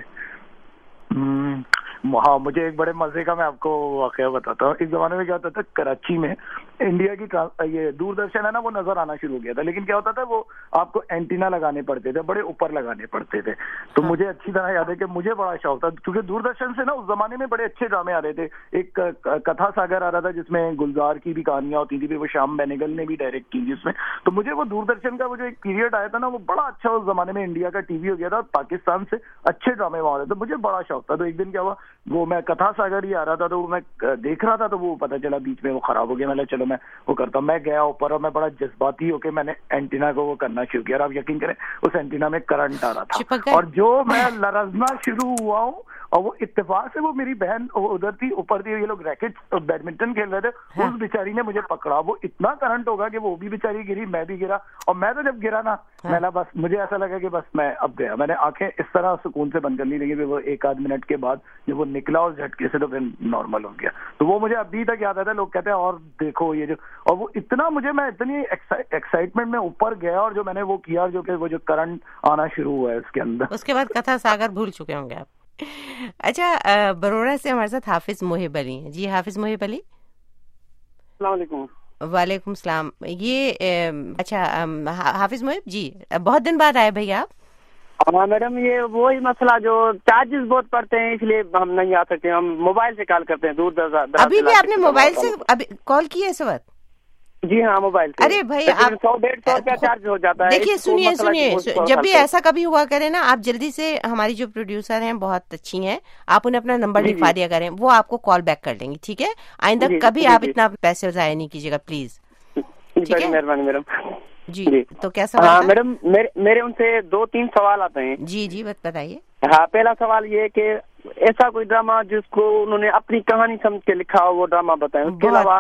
S9: हाँ, मुझे एक बड़े मजे का मैं आपको वाकया बताता हूँ। इस जमाने में क्या होता था, कराची में इंडिया की ये दूरदर्शन है ना, वो नजर आना शुरू हो गया था, लेकिन क्या होता था वो आपको एंटीना लगाने पड़ते थे, बड़े ऊपर लगाने पड़ते थे। तो मुझे अच्छी तरह याद है कि मुझे बड़ा शौक था, क्योंकि दूरदर्शन से ना उस जमाने में बड़े अच्छे ड्रामे आ रहे थे। एक कथा सागर आ रहा था जिसमें गुलजार की भी कहानियां होती थी, वो श्याम बेनेगल ने भी डायरेक्ट की जिसमें। तो मुझे वो दूरदर्शन का वो जो एक पीरियड आया था ना, वो बड़ा अच्छा उस जमाने में इंडिया का टीवी हो गया था, पाकिस्तान से अच्छे ड्रामे वहां रहे, तो मुझे बड़ा शौक था। तो एक दिन क्या हुआ, वो मैं कथा सागर ही आ रहा था, तो वो मैं देख रहा था, तो वो पता चला बीच में वो खराब हो गया। मैं चलो मैं वो करता हूँ, मैं गया ऊपर और मैं बड़ा जज्बाती होकर मैंने एंटीना को वो करना शुरू किया, और आप यकीन करें उस एंटीना में करंट आ रहा था, और जो मैं लरजना शुरू हुआ हूँ, और वो इत्तेफाक से वो मेरी बहन उधर थी, ऊपर थी, ये लोग रैकेट बैडमिंटन खेल रहे थे, उस बेचारी ने मुझे पकड़ा। वो इतना करंट होगा कि वो भी बेचारी गिरी, मैं भी गिरा, और मैं तो जब गिरा ना, मैं बस मुझे ऐसा लगा कि बस मैं अब गया। मैंने आंखें इस तरह सुकून से बंद कर ली, लेकिन वो 1-8 मिनट के बाद जब वो निकला उस झटके से, तो फिर नॉर्मल हो गया। तो वो मुझे अभी तक याद आता है, लोग कहते हैं और देखो ये जो, और वो इतना मुझे, मैं इतनी एक्साइटमेंट में ऊपर गया, और जो मैंने वो किया, जो कि वो जो करंट आना शुरू हुआ है उसके अंदर।
S6: उसके बाद कथा सागर भूल चुके होंगे आप। अच्छा, बरोड़ा से हमारे साथ हाफिज मोहिब अली हैं। जी हाफिज मोहिब अली। वालेकुम सलाम। ये अच्छा हाफिज मोहिब जी, बहुत दिन बाद आए भैया आप।
S7: ہاں میڈم یہ وہی مسئلہ جو چارجز بہت پڑتے ہیں اس لیے ہم نہیں آ سکتے, ہم موبائل سے کال کرتے ہیں دور دراز.
S6: ابھی بھی آپ نے موبائل سے ابھی کال کی ہے اس وقت؟
S7: جی ہاں موبائل سے.
S6: ارے بھائی آپ
S7: 100-150 روپیہ چارج ہو جاتا ہے.
S6: دیکھیے سنیے جب بھی ایسا کبھی ہوا کرے نا, آپ جلدی سے, ہماری جو پروڈیوسر ہیں بہت اچھی ہیں, آپ انہیں اپنا نمبر لکھوا دیا کریں, وہ آپ کو کال بیک کر لیں گی, ٹھیک ہے؟ آئندہ کبھی آپ اتنا پیسے ضائع نہیں کیجیے گا پلیز.
S7: ٹھیک ہے, مہربانی میڈم.
S6: جی تو کیا سوال؟
S7: ہاں میڈم میرے ان سے 2-3 سوال آتے ہیں.
S6: جی جی بتائیے.
S7: ہاں پہلا سوال یہ کہ ایسا کوئی ڈرامہ جس کو انہوں نے اپنی کہانی سمجھ کے لکھا ہو وہ ڈرامہ بتائیں. اس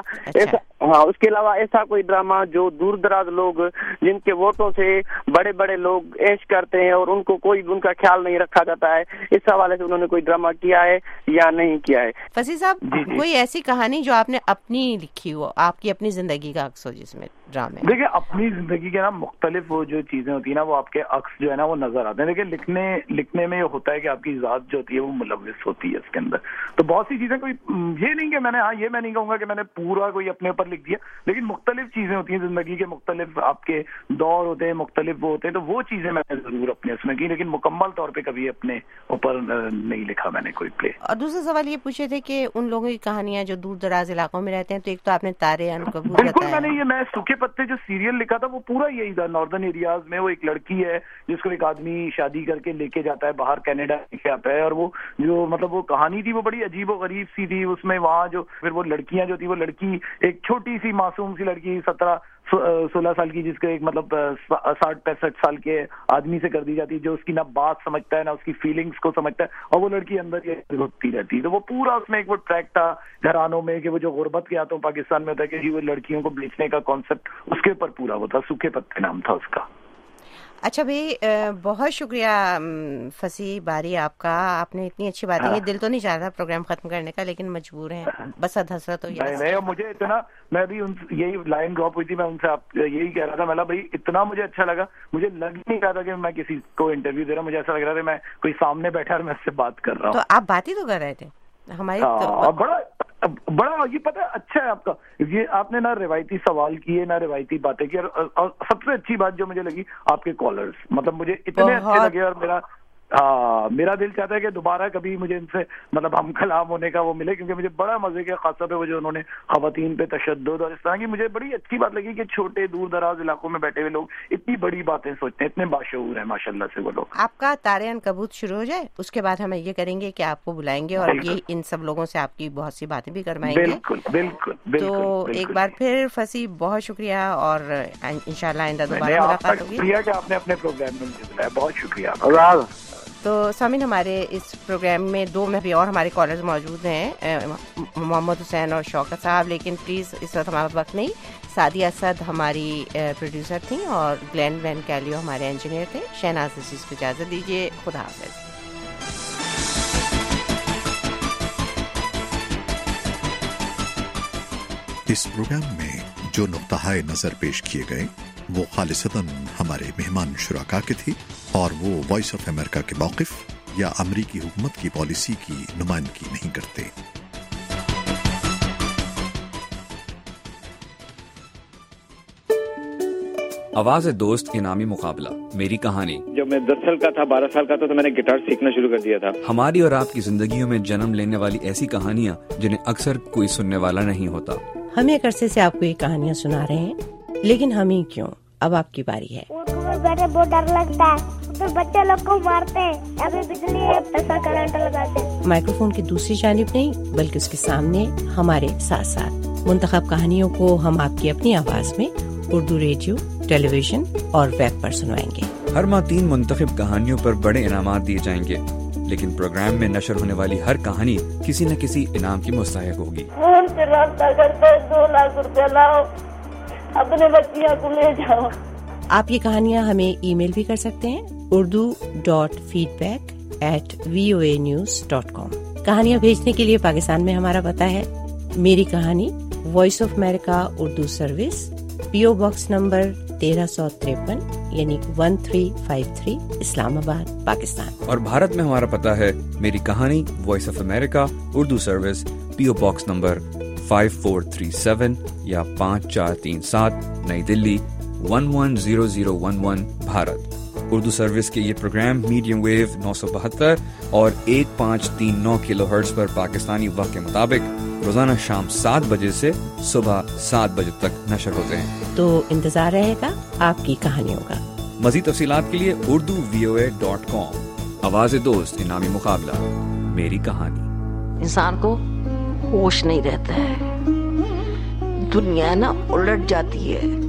S7: کے علاوہ ایسا کوئی ڈرامہ جو دور دراز لوگ جن کے ووٹوں سے بڑے بڑے لوگ عیش کرتے ہیں اور ان کو کوئی ان کا خیال نہیں رکھا جاتا ہے, اس حوالے سے انہوں نے کوئی ڈرامہ کیا ہے یا نہیں کیا ہے؟
S6: فصیح صاحب کوئی ایسی کہانی جو آپ نے اپنی لکھی ہو, آپ کی اپنی زندگی کا عکس ہو جس میں ڈرامے؟
S9: دیکھیں اپنی زندگی کے نا مختلف وہ جو چیزیں ہوتی ہیں نا وہ آپ کے عکس جو ہے نا وہ نظر آتے ہیں. دیکھیں لکھنے میں یہ ہوتا ہے کہ آپ کی ذات جو ہوتی ہے وہ ملوث ہوتی ہے اس کے اندر. تو بہت سی چیزیں, کوئی یہ نہیں کہ میں نے یہ میں نہیں کہوں گا کہ میں نے پورا کوئی اپنے اوپر لکھ دیا, لیکن مختلف چیزیں ہوتی ہیں زندگی کے, مختلف آپ کے دور ہوتے ہیں, مختلف وہ ہوتے ہیں, تو وہ چیزیں میں نے ضرور اپنے اس میں کی, لیکن مکمل طور پہ کبھی اپنے اوپر نہیں لکھا میں نے کوئی پلے. اور
S6: دوسرا سوال یہ پوچھے تھے کہ ان لوگوں کی کہانیاں جو دور دراز علاقوں میں رہتے ہیں, تو ایک تو آپ نے تارے عنکبوت
S9: بالکل میں سوکھے پتے جو سیریل لکھا تھا وہ پورا یہی تھا. ناردرن ایریاز میں وہ ایک لڑکی ہے جس کو ایک آدمی شادی کر کے لے کے جاتا ہے باہر کینیڈا لے کے آتا ہے, اور وہ جو مطلب وہ کہانی تھی وہ بڑی عجیب و غریب سی تھی. اس میں وہاں جو پھر وہ لڑکیاں جو تھی, وہ لڑکی ایک چھوٹی سی معصوم سی لڑکی 17-16 سال کی, جس کو ایک مطلب 60-65 سال کے آدمی سے کر دی جاتی, جو اس کی نہ بات سمجھتا ہے نہ اس کی فیلنگز کو سمجھتا ہے, اور وہ لڑکی اندر یہ ہوتی رہتی. تو وہ پورا اس میں ایک وہ ٹریک تھا گھرانوں میں کہ وہ جو غربت کے ہاتھوں پاکستان میں ہوتا ہے کہ جی وہ لڑکیوں کو بیچنے کا کانسیپٹ, اس کے اوپر پورا وہ تھا. سوکھے پتے نام تھا اس کا.
S6: اچھا بھائی بہت شکریہ فصیح باری آپ کا, آپ نے اتنی اچھی باتیں کی. دل تو نہیں چاہتا پروگرام ختم کرنے کا, لیکن مجبور ہیں, بس حسرت ہو
S9: نہیں. مجھے اتنا, میں بھی یہی لائن ڈراپ ہوئی تھی, میں ان سے آپ یہی کہہ رہا تھا, میں بھائی اتنا مجھے اچھا لگا, مجھے لگ نہیں رہا تھا کہ میں کسی کو انٹرویو دے رہا ہوں, مجھے ایسا لگ رہا تھا میں کوئی سامنے بیٹھا اور میں اس سے بات کر رہا ہوں.
S6: تو آپ بات ہی تو کر رہے تھے ہماری.
S9: بڑا یہ پتہ اچھا ہے آپ کا, یہ آپ نے نہ روایتی سوال کیے نہ روایتی باتیں کی, اور سب سے اچھی بات جو مجھے لگی آپ کے کالرز, مطلب مجھے اتنے اچھے لگے, اور میرا دل چاہتا ہے کہ دوبارہ کبھی مجھے ان سے مطلب ہم کلام ہونے کا وہ ملے, کیونکہ مجھے بڑا مزے کیا, خاص طور پہ وہ جو انہوں نے خواتین پہ تشدد اور اس طرح کی, مجھے بڑی اچھی بات لگی کہ چھوٹے دور دراز علاقوں میں بیٹھے ہوئے لوگ اتنی بڑی باتیں سوچتے ہیں, اتنے باشعور ہیں ماشاء اللہ سے وہ لوگ.
S6: آپ کا تارے عنکبوت شروع ہو جائے, اس کے بعد ہم یہ کریں گے کہ آپ کو بلائیں گے اور یہ ان سب لوگوں سے آپ کی بہت سی باتیں بھی کروائیں گے.
S9: بالکل.
S6: تو ایک بار پھر فصیح بہت شکریہ, اور انشاءاللہ آئندہ دوبارہ ملاقات ہوگی.
S9: شکریہ کہ آپ نے اپنے پروگرام میں مجھے بلایا, بہت شکریہ.
S6: تو سامعین ہمارے اس پروگرام میں 2 میں بھی اور ہمارے کالرز موجود ہیں, محمد حسین اور شوکت صاحب, لیکن پلیز اس وقت ہمارا وقت نہیں. سعدیہ اسد ہماری پروڈیوسر تھیں اور گلین وین کیلیو ہمارے انجینئر تھے. شہناز عزیز کو اجازت دیجیے, خدا حافظ.
S11: اس پروگرام میں جو نقطہ نظر پیش کیے گئے وہ خالصتاً ہمارے مہمان شرکا کے تھی, اور وہ وائس آف امریکہ کے موقف یا امریکی حکومت کی پالیسی کی نمائندگی نہیں کرتے.
S1: آواز دوست انعامی مقابلہ میری کہانی.
S21: جب میں 10 سال کا تھا 12 سال کا تھا تو میں نے گٹار سیکھنا شروع کر دیا تھا.
S1: ہماری اور آپ کی زندگیوں میں جنم لینے والی ایسی کہانیاں جنہیں اکثر کوئی سننے والا نہیں ہوتا.
S6: ہم ایک عرصے سے آپ کو یہ کہانیاں سنا رہے ہیں, لیکن ہم ہی کیوں, اب آپ کی باری ہے.
S17: بیٹھے بہت ڈر لگتا ہے, پھر بچے لوگ کو مارتے ہیں, ابھی بجلی ایسا کرنٹ لگاتے ہیں.
S6: مائکروفون کی دوسری جانب نہیں بلکہ اس کے سامنے ہمارے ساتھ ساتھ منتخب کہانیوں کو ہم آپ کی اپنی آواز میں اردو ریڈیو, ٹیلی ویژن اور ویب پر سنوائیں گے.
S1: ہر ماہ 3 منتخب کہانیوں پر بڑے انعامات دیے جائیں گے, لیکن پروگرام میں نشر ہونے والی ہر کہانی کسی نہ کسی انعام کی مستحق ہوگی.
S10: فون سے رابطہ کرتے 2 لاکھ روپے لاؤ, اپنے بچیاں کو لے جاؤ.
S6: آپ یہ کہانیاں ہمیں ای میل بھی کر سکتے ہیں, urdu.feedback@voanews.com. کہانیاں بھیجنے کے لیے پاکستان میں ہمارا پتہ ہے میری کہانی, voice of America Urdu service, PO box number 1353 یعنی 1353 اسلام آباد پاکستان.
S1: اور بھارت میں ہمارا پتہ ہے میری کہانی, voice of America Urdu service, PO box number 5437 یا 5437 نئی دلی 110011 بھارت. اردو سروس کے یہ پروگرام میڈیم ویو 972 اور 1539 کلو ہرٹز پر پاکستانی وقت کے مطابق روزانہ شام 7 بجے سے صبح 7 بجے تک نشر ہوتے ہیں.
S6: تو انتظار رہے گا آپ کی کہانیوں کا.
S1: مزید تفصیلات کے لیے urduvoa.com. آواز دوست انعامی مقابلہ میری کہانی.
S12: انسان کو ہوش نہیں رہتا ہے, دنیا نا الٹ جاتی ہے.